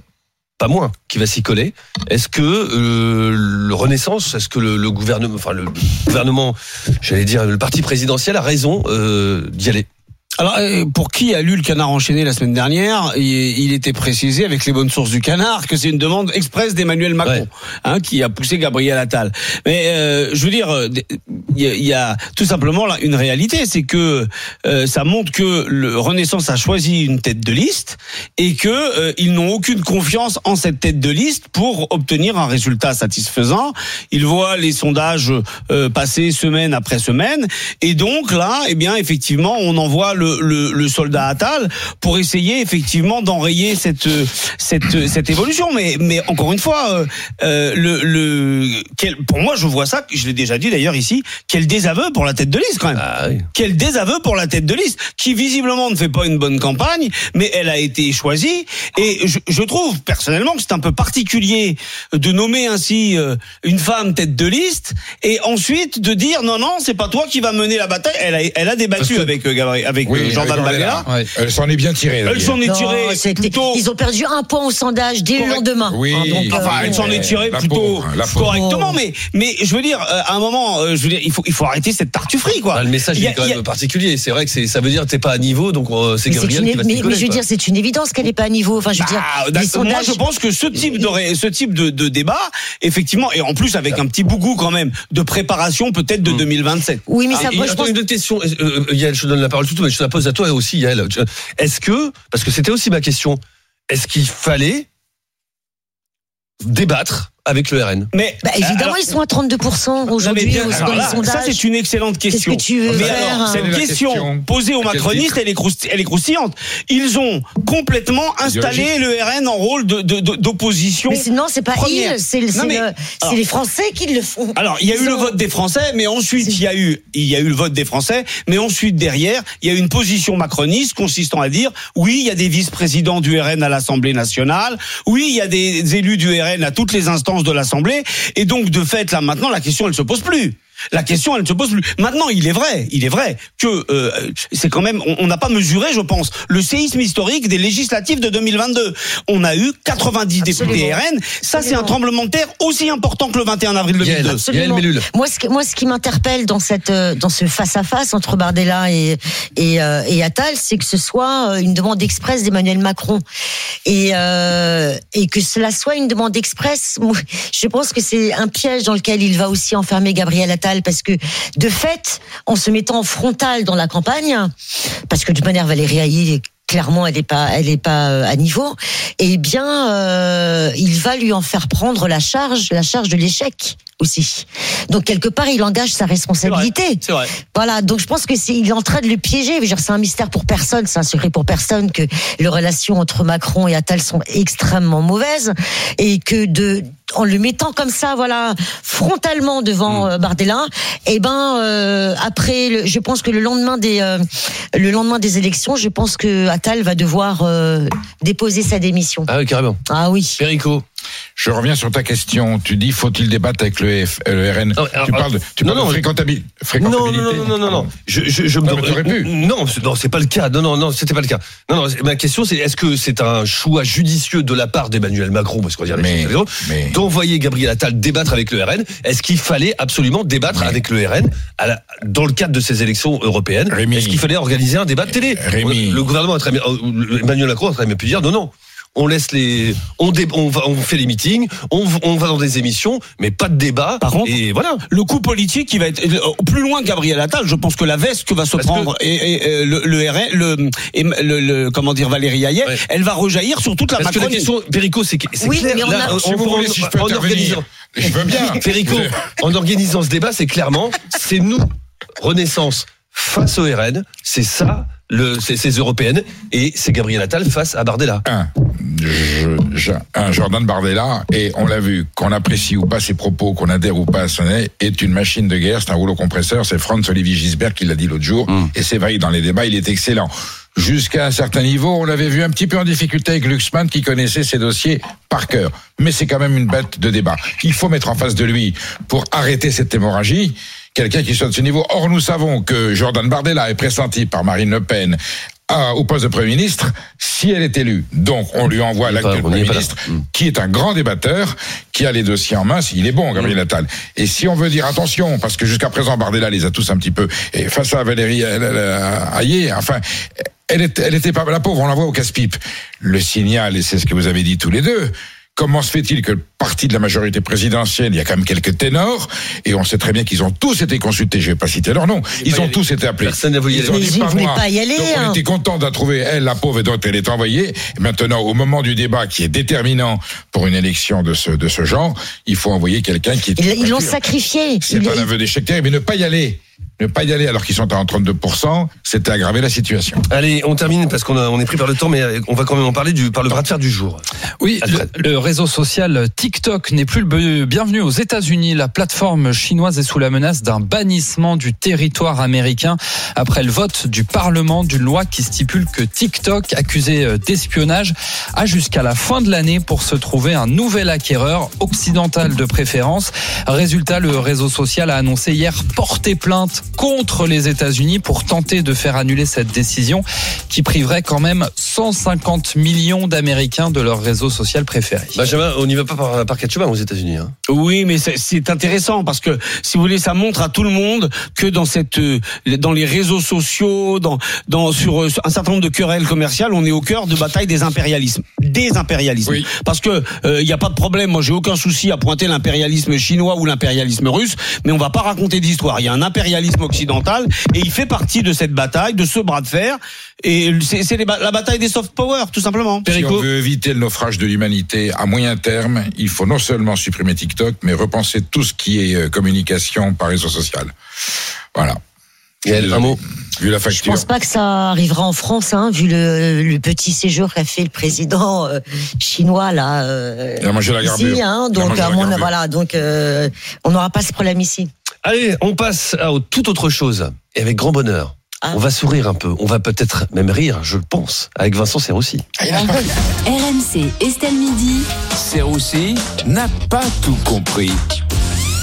Speaker 3: pas moins, qui va s'y coller. Est-ce que euh, le Renaissance, est-ce que le, le gouvernement, enfin le gouvernement, j'allais dire le parti présidentiel a raison euh, d'y aller?
Speaker 5: Alors, pour qui a lu le Canard enchaîné la semaine dernière, il était précisé avec les bonnes sources du Canard que c'est une demande express d'Emmanuel Macron, ouais. hein, qui a poussé Gabriel Attal. Mais euh, je veux dire, il y, y a tout simplement là une réalité, c'est que euh, ça montre que le Renaissance a choisi une tête de liste et que euh, ils n'ont aucune confiance en cette tête de liste pour obtenir un résultat satisfaisant. Ils voient les sondages euh, passer semaine après semaine, et donc là, eh bien, effectivement, on envoie le Le, le, le soldat Attal pour essayer effectivement d'enrayer cette cette cette évolution. Mais mais encore une fois, euh, le le quel, pour moi je vois ça, je l'ai déjà dit d'ailleurs ici, quel désaveu pour la tête de liste quand même.
Speaker 3: Ah oui.
Speaker 5: Quel désaveu pour la tête de liste qui visiblement ne fait pas une bonne campagne, mais elle a été choisie. Et je, je trouve personnellement que c'est un peu particulier de nommer ainsi une femme tête de liste et ensuite de dire non non c'est pas toi qui va mener la bataille. Elle a elle a débattu que, avec Gabriel avec
Speaker 7: oui,
Speaker 5: Jordan Bardella.
Speaker 7: Ouais. Elle s'en est bien tirée.
Speaker 5: Elle s'en est tirée
Speaker 8: non,
Speaker 5: plutôt.
Speaker 8: Ils ont perdu un point au sondage dès Correct. le lendemain.
Speaker 7: Oui.
Speaker 8: Hein, donc,
Speaker 5: enfin,
Speaker 8: euh,
Speaker 5: elle s'en est tirée
Speaker 7: la
Speaker 5: plutôt
Speaker 7: pauvre, la
Speaker 5: correctement, mais mais je veux dire, à un moment, je veux dire, il faut il faut arrêter cette tartufferie quoi.
Speaker 3: Bah, le message il est quand même a... particulier. C'est vrai que c'est ça veut dire que t'es pas à niveau, donc euh, c'est Gabriel
Speaker 8: une...
Speaker 3: qui va
Speaker 8: mais,
Speaker 3: s'y coller,
Speaker 8: mais je veux
Speaker 3: quoi.
Speaker 8: dire, c'est une évidence qu'elle n'est pas à niveau. Enfin, je veux
Speaker 5: bah,
Speaker 8: dire, les sondages...
Speaker 5: moi je pense que ce type de ce type de, de débat, effectivement, et en plus avec un petit bougou quand même de préparation peut-être de mmh. deux mille vingt-sept.
Speaker 8: Oui, mais
Speaker 3: ah,
Speaker 8: ça.
Speaker 3: Et,
Speaker 8: moi,
Speaker 3: attends,
Speaker 8: je pense...
Speaker 3: une autre question. Euh, Yael, je te donne la parole tout de suite, mais je te la pose à toi aussi, Yael. Est-ce que, parce que c'était aussi ma question, est-ce qu'il fallait débattre avec le R N?
Speaker 5: Mais
Speaker 8: bah, évidemment, alors, ils sont à trente-deux pour cent aujourd'hui bien, dans les
Speaker 5: là,
Speaker 8: sondages.
Speaker 5: Ça, c'est une excellente question.
Speaker 8: Qu'est-ce que tu veux
Speaker 5: mais
Speaker 8: faire
Speaker 5: alors, cette question, question posée aux macronistes, elle est, croust- elle est croustillante. Ils ont complètement installé le R N en rôle de, de, de, d'opposition.
Speaker 8: Mais sinon, c'est pas
Speaker 5: première.
Speaker 8: ils, c'est, c'est,
Speaker 5: mais,
Speaker 8: le, c'est alors, les Français qui le font.
Speaker 5: Alors, il y a eu ont... le vote des Français, mais ensuite, il y a eu, il y a eu le vote des Français, mais ensuite, derrière, il y a eu une position macroniste consistant à dire, oui, il y a des vice-présidents du R N à l'Assemblée nationale, oui, il y a des élus du R N à toutes les instances de l'Assemblée, et donc, de fait, là, maintenant, la question, elle se pose plus. La question, elle ne se pose plus. Maintenant, il est vrai, il est vrai que euh, c'est quand même, on n'a pas mesuré, je pense, le séisme historique des législatives de deux mille vingt-deux. On a eu quatre-vingt-dix Absolument. députés R N. Ça, Absolument. c'est un tremblement de terre aussi important que le vingt et un avril deux mille deux.
Speaker 8: Absolument. Moi, ce, moi, ce qui m'interpelle dans cette, dans ce face-à-face entre Bardella et et, euh, et Attal, c'est que ce soit une demande express d'Emmanuel Macron et euh, et que cela soit une demande express. Je pense que c'est un piège dans lequel il va aussi enfermer Gabriel Attal. Parce que, de fait, en se mettant en frontal dans la campagne, parce que de toute manière, Valérie Hayer, clairement, elle n'est pas, elle est pas à niveau, eh bien, euh, il va lui en faire prendre la charge, la charge de l'échec aussi. Donc, quelque part, il engage sa responsabilité.
Speaker 5: C'est vrai. C'est vrai.
Speaker 8: Voilà. Donc, je pense que c'est, il est en train de le piéger. Je veux dire, c'est un mystère pour personne, c'est un secret pour personne que les relations entre Macron et Attal sont extrêmement mauvaises et que de, en le mettant comme ça, voilà, frontalement devant euh, Bardella, eh ben, euh, après, le, je pense que le lendemain des, euh, le lendemain des élections, je pense que Attal va devoir euh, déposer sa démission.
Speaker 3: Ah oui, carrément.
Speaker 8: Ah oui.
Speaker 3: Perico.
Speaker 7: Je reviens sur ta question. Tu dis, faut-il débattre avec le, F, le R N non, alors, Tu parles de, tu
Speaker 3: non,
Speaker 7: parles
Speaker 3: non,
Speaker 7: de fréquentabi- fréquentabilité.
Speaker 3: Non, non, non, non, non, non. Je, je, je me
Speaker 7: non, mais pu.
Speaker 3: Non, non, c'est pas le cas. Non, non, non, c'était pas le cas. Non, non. Ma question, c'est est-ce que c'est un choix judicieux de la part d'Emmanuel Macron, parce qu'on va dire les choses, mais... d'envoyer Gabriel Attal débattre avec le R N? Est-ce qu'il fallait absolument débattre mais... avec le R N à la, dans le cadre de ces élections européennes? Rémi. Est-ce qu'il fallait organiser un débat de télé?
Speaker 7: Rémi.
Speaker 3: Le gouvernement a très bien, Emmanuel Macron a très bien pu dire non, non. On laisse les, on, dé, on, va, on fait les meetings, on, on va dans des émissions, mais pas de débat.
Speaker 5: Par contre,
Speaker 3: et voilà.
Speaker 5: Le coup politique, qui va être plus loin que Gabriel Attal. Je pense que la veste que va se Parce prendre que... et, et, et le, le R N, le, et le, le, comment dire, Valérie Hayer, ouais. elle va rejaillir sur toute la
Speaker 3: Parce
Speaker 5: Macronie.
Speaker 3: que la question, Perico, c'est, c'est
Speaker 8: oui,
Speaker 3: clair.
Speaker 8: Mais on
Speaker 3: là,
Speaker 8: a...
Speaker 3: on,
Speaker 7: si vous voulez, si je peux
Speaker 3: en organisant,
Speaker 7: je veux bien.
Speaker 3: Perico, en organisant ce débat, c'est clairement, c'est nous, Renaissance face au R N, c'est ça. Le, c'est, c'est européennes et c'est Gabriel Attal face à Bardella.
Speaker 7: Un, je, je, un Jordan Bardella, et on l'a vu, qu'on apprécie ou pas ses propos, qu'on adhère ou pas à son nez, est une machine de guerre, c'est un rouleau compresseur, c'est Franz-Olivier Gisbert qui l'a dit l'autre jour, mmh. et c'est vrai, dans les débats, il est excellent. Jusqu'à un certain niveau, on l'avait vu un petit peu en difficulté avec Luxman qui connaissait ses dossiers par cœur. Mais c'est quand même une bête de débat. Il faut mettre en face de lui, pour arrêter cette hémorragie, quelqu'un qui soit de ce niveau. Or, nous savons que Jordan Bardella est pressenti par Marine Le Pen à, au poste de Premier ministre si elle est élue. Donc, on lui envoie l'actuel Premier ministre, qui est un grand débatteur, qui a les dossiers en main. Il est bon, Gabriel Attal. Et si on veut dire attention, parce que jusqu'à présent, Bardella les a tous un petit peu, et face à Valérie Hayer, enfin, elle, est, elle était pas la pauvre, on la voit au casse-pipe. Le signal, et c'est ce que vous avez dit tous les deux, comment se fait-il que le parti de la majorité présidentielle, il y a quand même quelques ténors, et on sait très bien qu'ils ont tous été consultés, je vais pas citer leur nom, ils ont tous été appelés.
Speaker 3: Personne n'a voulu y aller.
Speaker 8: Ils ne voulaient pas y aller.
Speaker 7: Donc on
Speaker 8: hein.
Speaker 7: était content de trouver elle, la pauvre, et d'autres, elle est envoyée. Et maintenant, au moment du débat qui est déterminant pour une élection de ce, de ce genre, il faut envoyer quelqu'un qui est...
Speaker 8: Ils, ils l'ont sacrifié.
Speaker 7: C'est pas un aveu d'échec terrible, mais ne pas y aller. Ne pas y aller alors qu'ils sont à trente-deux pour cent, c'était aggraver la situation.
Speaker 3: Allez, on termine parce qu'on a, on est pris par le temps, mais on va quand même en parler du, par le bras de fer du jour.
Speaker 4: Oui, le, le réseau social TikTok n'est plus le bienvenu aux États-Unis. La plateforme chinoise est sous la menace d'un bannissement du territoire américain après le vote du Parlement d'une loi qui stipule que TikTok, accusé d'espionnage, a jusqu'à la fin de l'année pour se trouver un nouvel acquéreur occidental de préférence. Résultat, le réseau social a annoncé hier porter plainte contre les États-Unis pour tenter de faire annuler cette décision qui priverait quand même cent cinquante millions d'Américains de leur réseau social préféré.
Speaker 3: Benjamin, on n'y va pas par, par quatre chemins aux États-Unis. Hein.
Speaker 5: Oui, mais c'est, c'est intéressant parce que, si vous voulez, ça montre à tout le monde que dans cette, dans les réseaux sociaux, dans, dans sur un certain nombre de querelles commerciales, on est au cœur de bataille des impérialismes, des impérialismes. Oui. Parce que il euh, y a pas de problème. Moi, j'ai aucun souci à pointer l'impérialisme chinois ou l'impérialisme russe, mais on va pas raconter d'histoire. Il y a un impérialisme occidental et il fait partie de cette bataille, de ce bras de fer, et c'est, c'est les, la bataille des soft power, tout simplement.
Speaker 7: Si on veut éviter le naufrage de l'humanité à moyen terme, il faut non seulement supprimer TikTok, mais repenser tout ce qui est communication par réseau social. Voilà.
Speaker 3: Et un mot.
Speaker 7: Vu la facture.
Speaker 8: Je pense pas que ça arrivera en France, hein, vu le, le petit séjour qu'a fait le président euh, chinois là. Euh,
Speaker 7: Il a mangé la garbure.
Speaker 8: Ici, hein, donc à mon, voilà, donc euh, on n'aura pas ce problème ici.
Speaker 3: Allez, on passe à toute autre chose et avec grand bonheur. Ah. On va sourire un peu, on va peut-être même rire, je pense, avec Vincent Serroussi.
Speaker 1: R M C Estelle Midi.
Speaker 2: Serroussi n'a pas tout compris.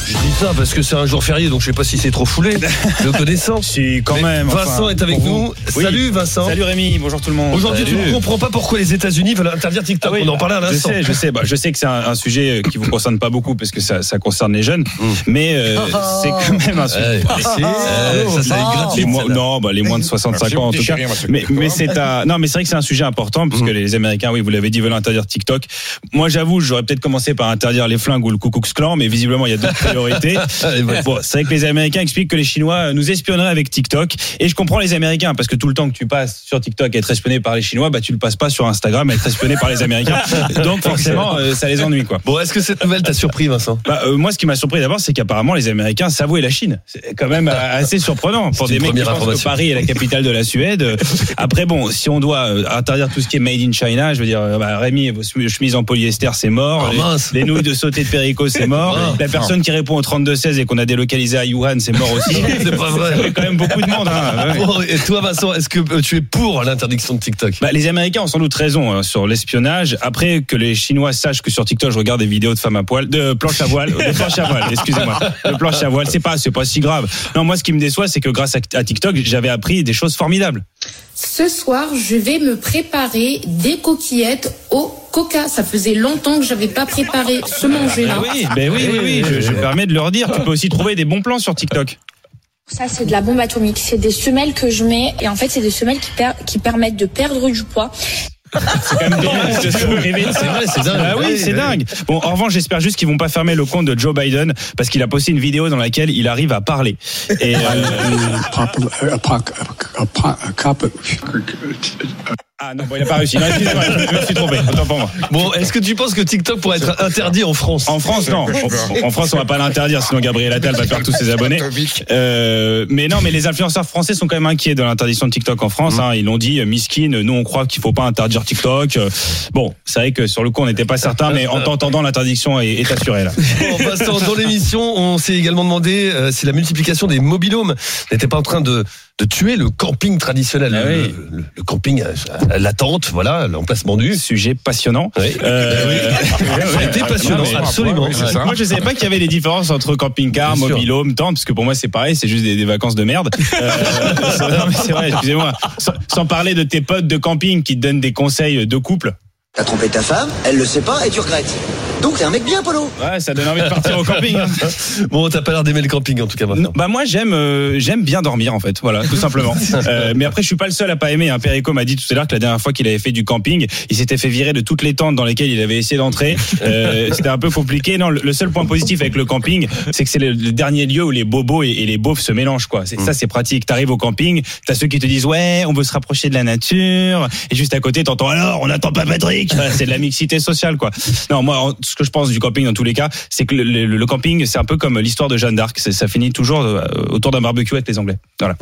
Speaker 3: Je dis ça parce que c'est un jour férié, donc je sais pas si c'est trop foulé. Le connaissant.
Speaker 14: Si, quand
Speaker 3: Mais
Speaker 14: même.
Speaker 3: Vincent
Speaker 14: enfin,
Speaker 3: est avec nous.
Speaker 14: Oui.
Speaker 3: Salut Vincent.
Speaker 14: Salut Rémi, bonjour tout le monde.
Speaker 3: Aujourd'hui,
Speaker 14: Salut.
Speaker 3: tu ne comprends pas pourquoi les États-Unis veulent interdire TikTok.
Speaker 14: Ah oui,
Speaker 3: On en parlait à l'instant.
Speaker 14: Je sais, je sais. Bah, je sais que c'est un, un sujet qui vous concerne pas beaucoup parce que ça, ça concerne les jeunes, mmh. mais euh,
Speaker 8: oh.
Speaker 14: c'est quand même un sujet.
Speaker 3: Ouais, c'est, euh, ça, ça
Speaker 8: Oh.
Speaker 3: gratuit.
Speaker 14: Les moins, non, bah, les moins de soixante-cinq ans en tout cas. Mais, mais c'est à, non, mais c'est vrai que c'est un sujet important puisque mmh. les Américains, oui, vous l'avez dit, veulent interdire TikTok. Moi, j'avoue, j'aurais peut-être commencé par interdire les flingues ou le Ku Klux Klan, mais visiblement, il y a d'autres priorités. Bon, c'est vrai que les Américains expliquent que les Chinois nous espionneraient avec TikTok. Et je comprends les Américains parce que tout le temps que tu passes sur TikTok à être espionné par les Chinois, bah, tu le passes pas sur Instagram à être espionné par les Américains. Donc, forcément, euh, ça les ennuie, quoi.
Speaker 3: Bon, est-ce que cette nouvelle t'a surpris, Vincent?
Speaker 14: Bah, euh, moi, ce qui m'a surpris d'abord, c'est qu'apparemment, les Américains s'avouaient la Chine. C'est quand même assez surprenant pour des mecs qui pensent que Paris est la capitale de la Suède. Après, bon, si on doit interdire tout ce qui est made in China, je veux dire, bah, Rémi, vos chemises en polyester, c'est mort.
Speaker 3: Oh,
Speaker 14: les, les nouilles de sauté de Perico, c'est mort. Oh, la personne qui répond au trente-deux seize et qu'on a délocalisé à Wuhan, c'est mort aussi.
Speaker 3: C'est pas vrai.
Speaker 14: Ça fait quand même beaucoup de monde. Hein. Ouais.
Speaker 3: Bon, et toi, Vincent, est-ce que tu es pour l'interdiction de TikTok?
Speaker 14: Bah, les Américains ont sans doute raison hein, sur l'espionnage. Après que les Chinois sachent que sur TikTok, je regarde des vidéos de femmes à poil, de planches à voile, de planches à voile. Excusez-moi, de planches à voile. C'est pas, c'est pas si grave. Non, moi, ce qui me déçoit, c'est que grâce à TikTok, j'avais appris des choses formidables.
Speaker 15: Ce soir, je vais me préparer des coquillettes au coca. Ça faisait longtemps que j'avais pas préparé ce manger-là.
Speaker 14: Ben oui, ben oui, oui, oui. Je, je me permets de leur dire. Tu peux aussi trouver des bons plans sur TikTok.
Speaker 16: Ça, c'est de la bombe atomique. C'est des semelles que je mets. Et en fait, c'est des semelles qui, per- qui permettent de perdre du poids.
Speaker 14: C'est quand même dommage de se rêver. C'est vrai, c'est dingue. Bah oui, c'est dingue. Bon, en revanche, j'espère juste qu'ils vont pas fermer le compte de Joe Biden parce qu'il a posté une vidéo dans laquelle il arrive à parler. Et euh... Ah non, bon, il a pas réussi. Non, excusez-moi, je me suis trompé. Autant pour moi.
Speaker 3: Bon, est-ce que tu penses que TikTok pourrait être interdit en France?
Speaker 14: En France, non. En, en France, on va pas l'interdire, sinon Gabriel Attal va perdre tous ses abonnés. Euh, mais non, mais les influenceurs français sont quand même inquiets de l'interdiction de TikTok en France. Hein. Ils l'ont dit, miskin, nous on croit qu'il faut pas interdire TikTok. Bon, c'est vrai que sur le coup, on n'était pas certain, mais en t'entendant, l'interdiction est, est assurée là.
Speaker 3: Bon, Vincent, dans l'émission, on s'est également demandé euh, si la multiplication des mobilhomes n'était pas en train de de tuer le camping traditionnel,
Speaker 14: ah
Speaker 3: le,
Speaker 14: oui.
Speaker 3: le, le camping, euh, la tente, voilà, l'emplacement nu.
Speaker 14: Sujet passionnant.
Speaker 3: Oui.
Speaker 14: Euh,
Speaker 3: ça a été passionnant, non, absolument.
Speaker 14: Oui, ouais. Moi, je savais pas qu'il y avait des différences entre camping-car, mobil-home, tente, parce que pour moi, c'est pareil, c'est juste des, des vacances de merde. Euh, non, mais c'est vrai, excusez-moi. Sans, sans parler de tes potes de camping qui te donnent des conseils de couple.
Speaker 6: T'as trompé ta femme, elle le sait pas et tu regrettes. Donc t'es un mec bien, Polo.
Speaker 14: Ouais, ça donne envie de partir au camping. Hein.
Speaker 3: Bon, t'as pas l'air d'aimer le camping en tout cas maintenant.
Speaker 14: Non, bah moi j'aime euh, j'aime bien dormir en fait, voilà, tout simplement. euh, mais après je suis pas le seul à pas aimer. Hein. Perico m'a dit tout à l'heure que la dernière fois qu'il avait fait du camping, il s'était fait virer de toutes les tentes dans lesquelles il avait essayé d'entrer. Euh, c'était un peu compliqué. Non, le, le seul point positif avec le camping, c'est que c'est le, le dernier lieu où les bobos et, et les beaufs se mélangent quoi. C'est, mm. Ça c'est pratique. T'arrives au camping, t'as ceux qui te disent ouais, on veut se rapprocher de la nature, et juste à côté t'entends alors on n'attend pas Patrick. C'est de la mixité sociale quoi. Non, moi ce que je pense du camping dans tous les cas, c'est que le, le, le camping, c'est un peu comme l'histoire de Jeanne d'Arc. C'est, ça finit toujours autour d'un barbecue avec les Anglais. Voilà.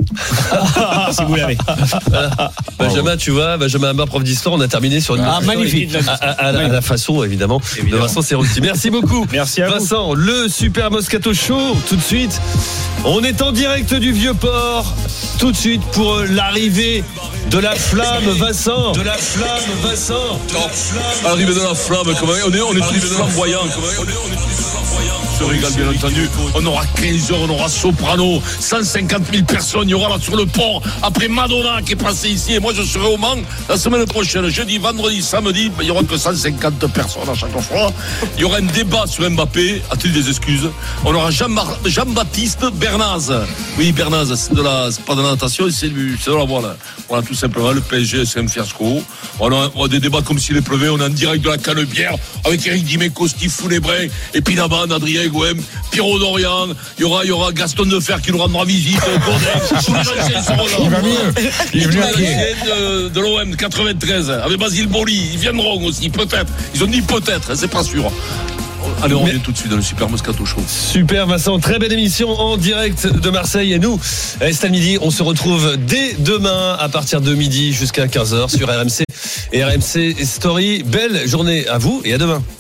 Speaker 14: Si vous l'avez.
Speaker 3: Voilà. Benjamin, tu vois, Benjamin Hamar, prof d'histoire, on a terminé sur une
Speaker 14: ah, magnifique.
Speaker 3: À, à, à, à la façon, évidemment, évidemment. de Vincent Serruti. Merci beaucoup.
Speaker 14: Merci à
Speaker 3: Vincent,
Speaker 14: vous.
Speaker 3: le Super Moscato Show, tout de suite. On est en direct du Vieux-Port, tout de suite pour l'arrivée de la flamme, Vincent. De la flamme, Vincent.
Speaker 17: Arrivée de la flamme, comment on est, on est tous flamboyants. On est, on est tous flamboyants. Se régale, bien entendu. On aura quinze heures, on aura Soprano, cent cinquante mille personnes. Il y aura là sur le port. Après Madonna qui est passée ici. Et moi, je serai au Mans la semaine prochaine. Jeudi, vendredi, samedi. Il y aura que cent cinquante personnes à chaque fois. Il y aura un débat sur Mbappé. A-t-il des excuses? On aura Jean-Mar- Jean-Baptiste Bernaz. Oui, Bernaz, c'est, de la, c'est pas de la natation, c'est, du, c'est de la voile. Voilà, tout simplement. Le P S G, c'est un fiasco. On a, on a des débats comme s'il pleuvait. On est en direct de la Canebière avec Eric Dimeco, Steve Founébrin, Epinaban, Adrien Gouem, Pierrot Dorian. Il y aura, il y aura Gaston Defer qui nous rendra visite. Tous les anciens seront là.
Speaker 7: Il va mieux. Il est venu à pied.
Speaker 17: De, de l'O M quatre-vingt-treize avec Basile Boli. Ils viendront aussi, peut-être. Ils ont dit peut-être, c'est pas sûr. Allez, on revient tout de suite dans le Super Moscato Show.
Speaker 3: Super Vincent, très belle émission en direct de Marseille. Et nous, à Estelle Midi, on se retrouve dès demain à partir de midi jusqu'à quinze heures sur R M C et R M C Story. Belle journée à vous et à demain.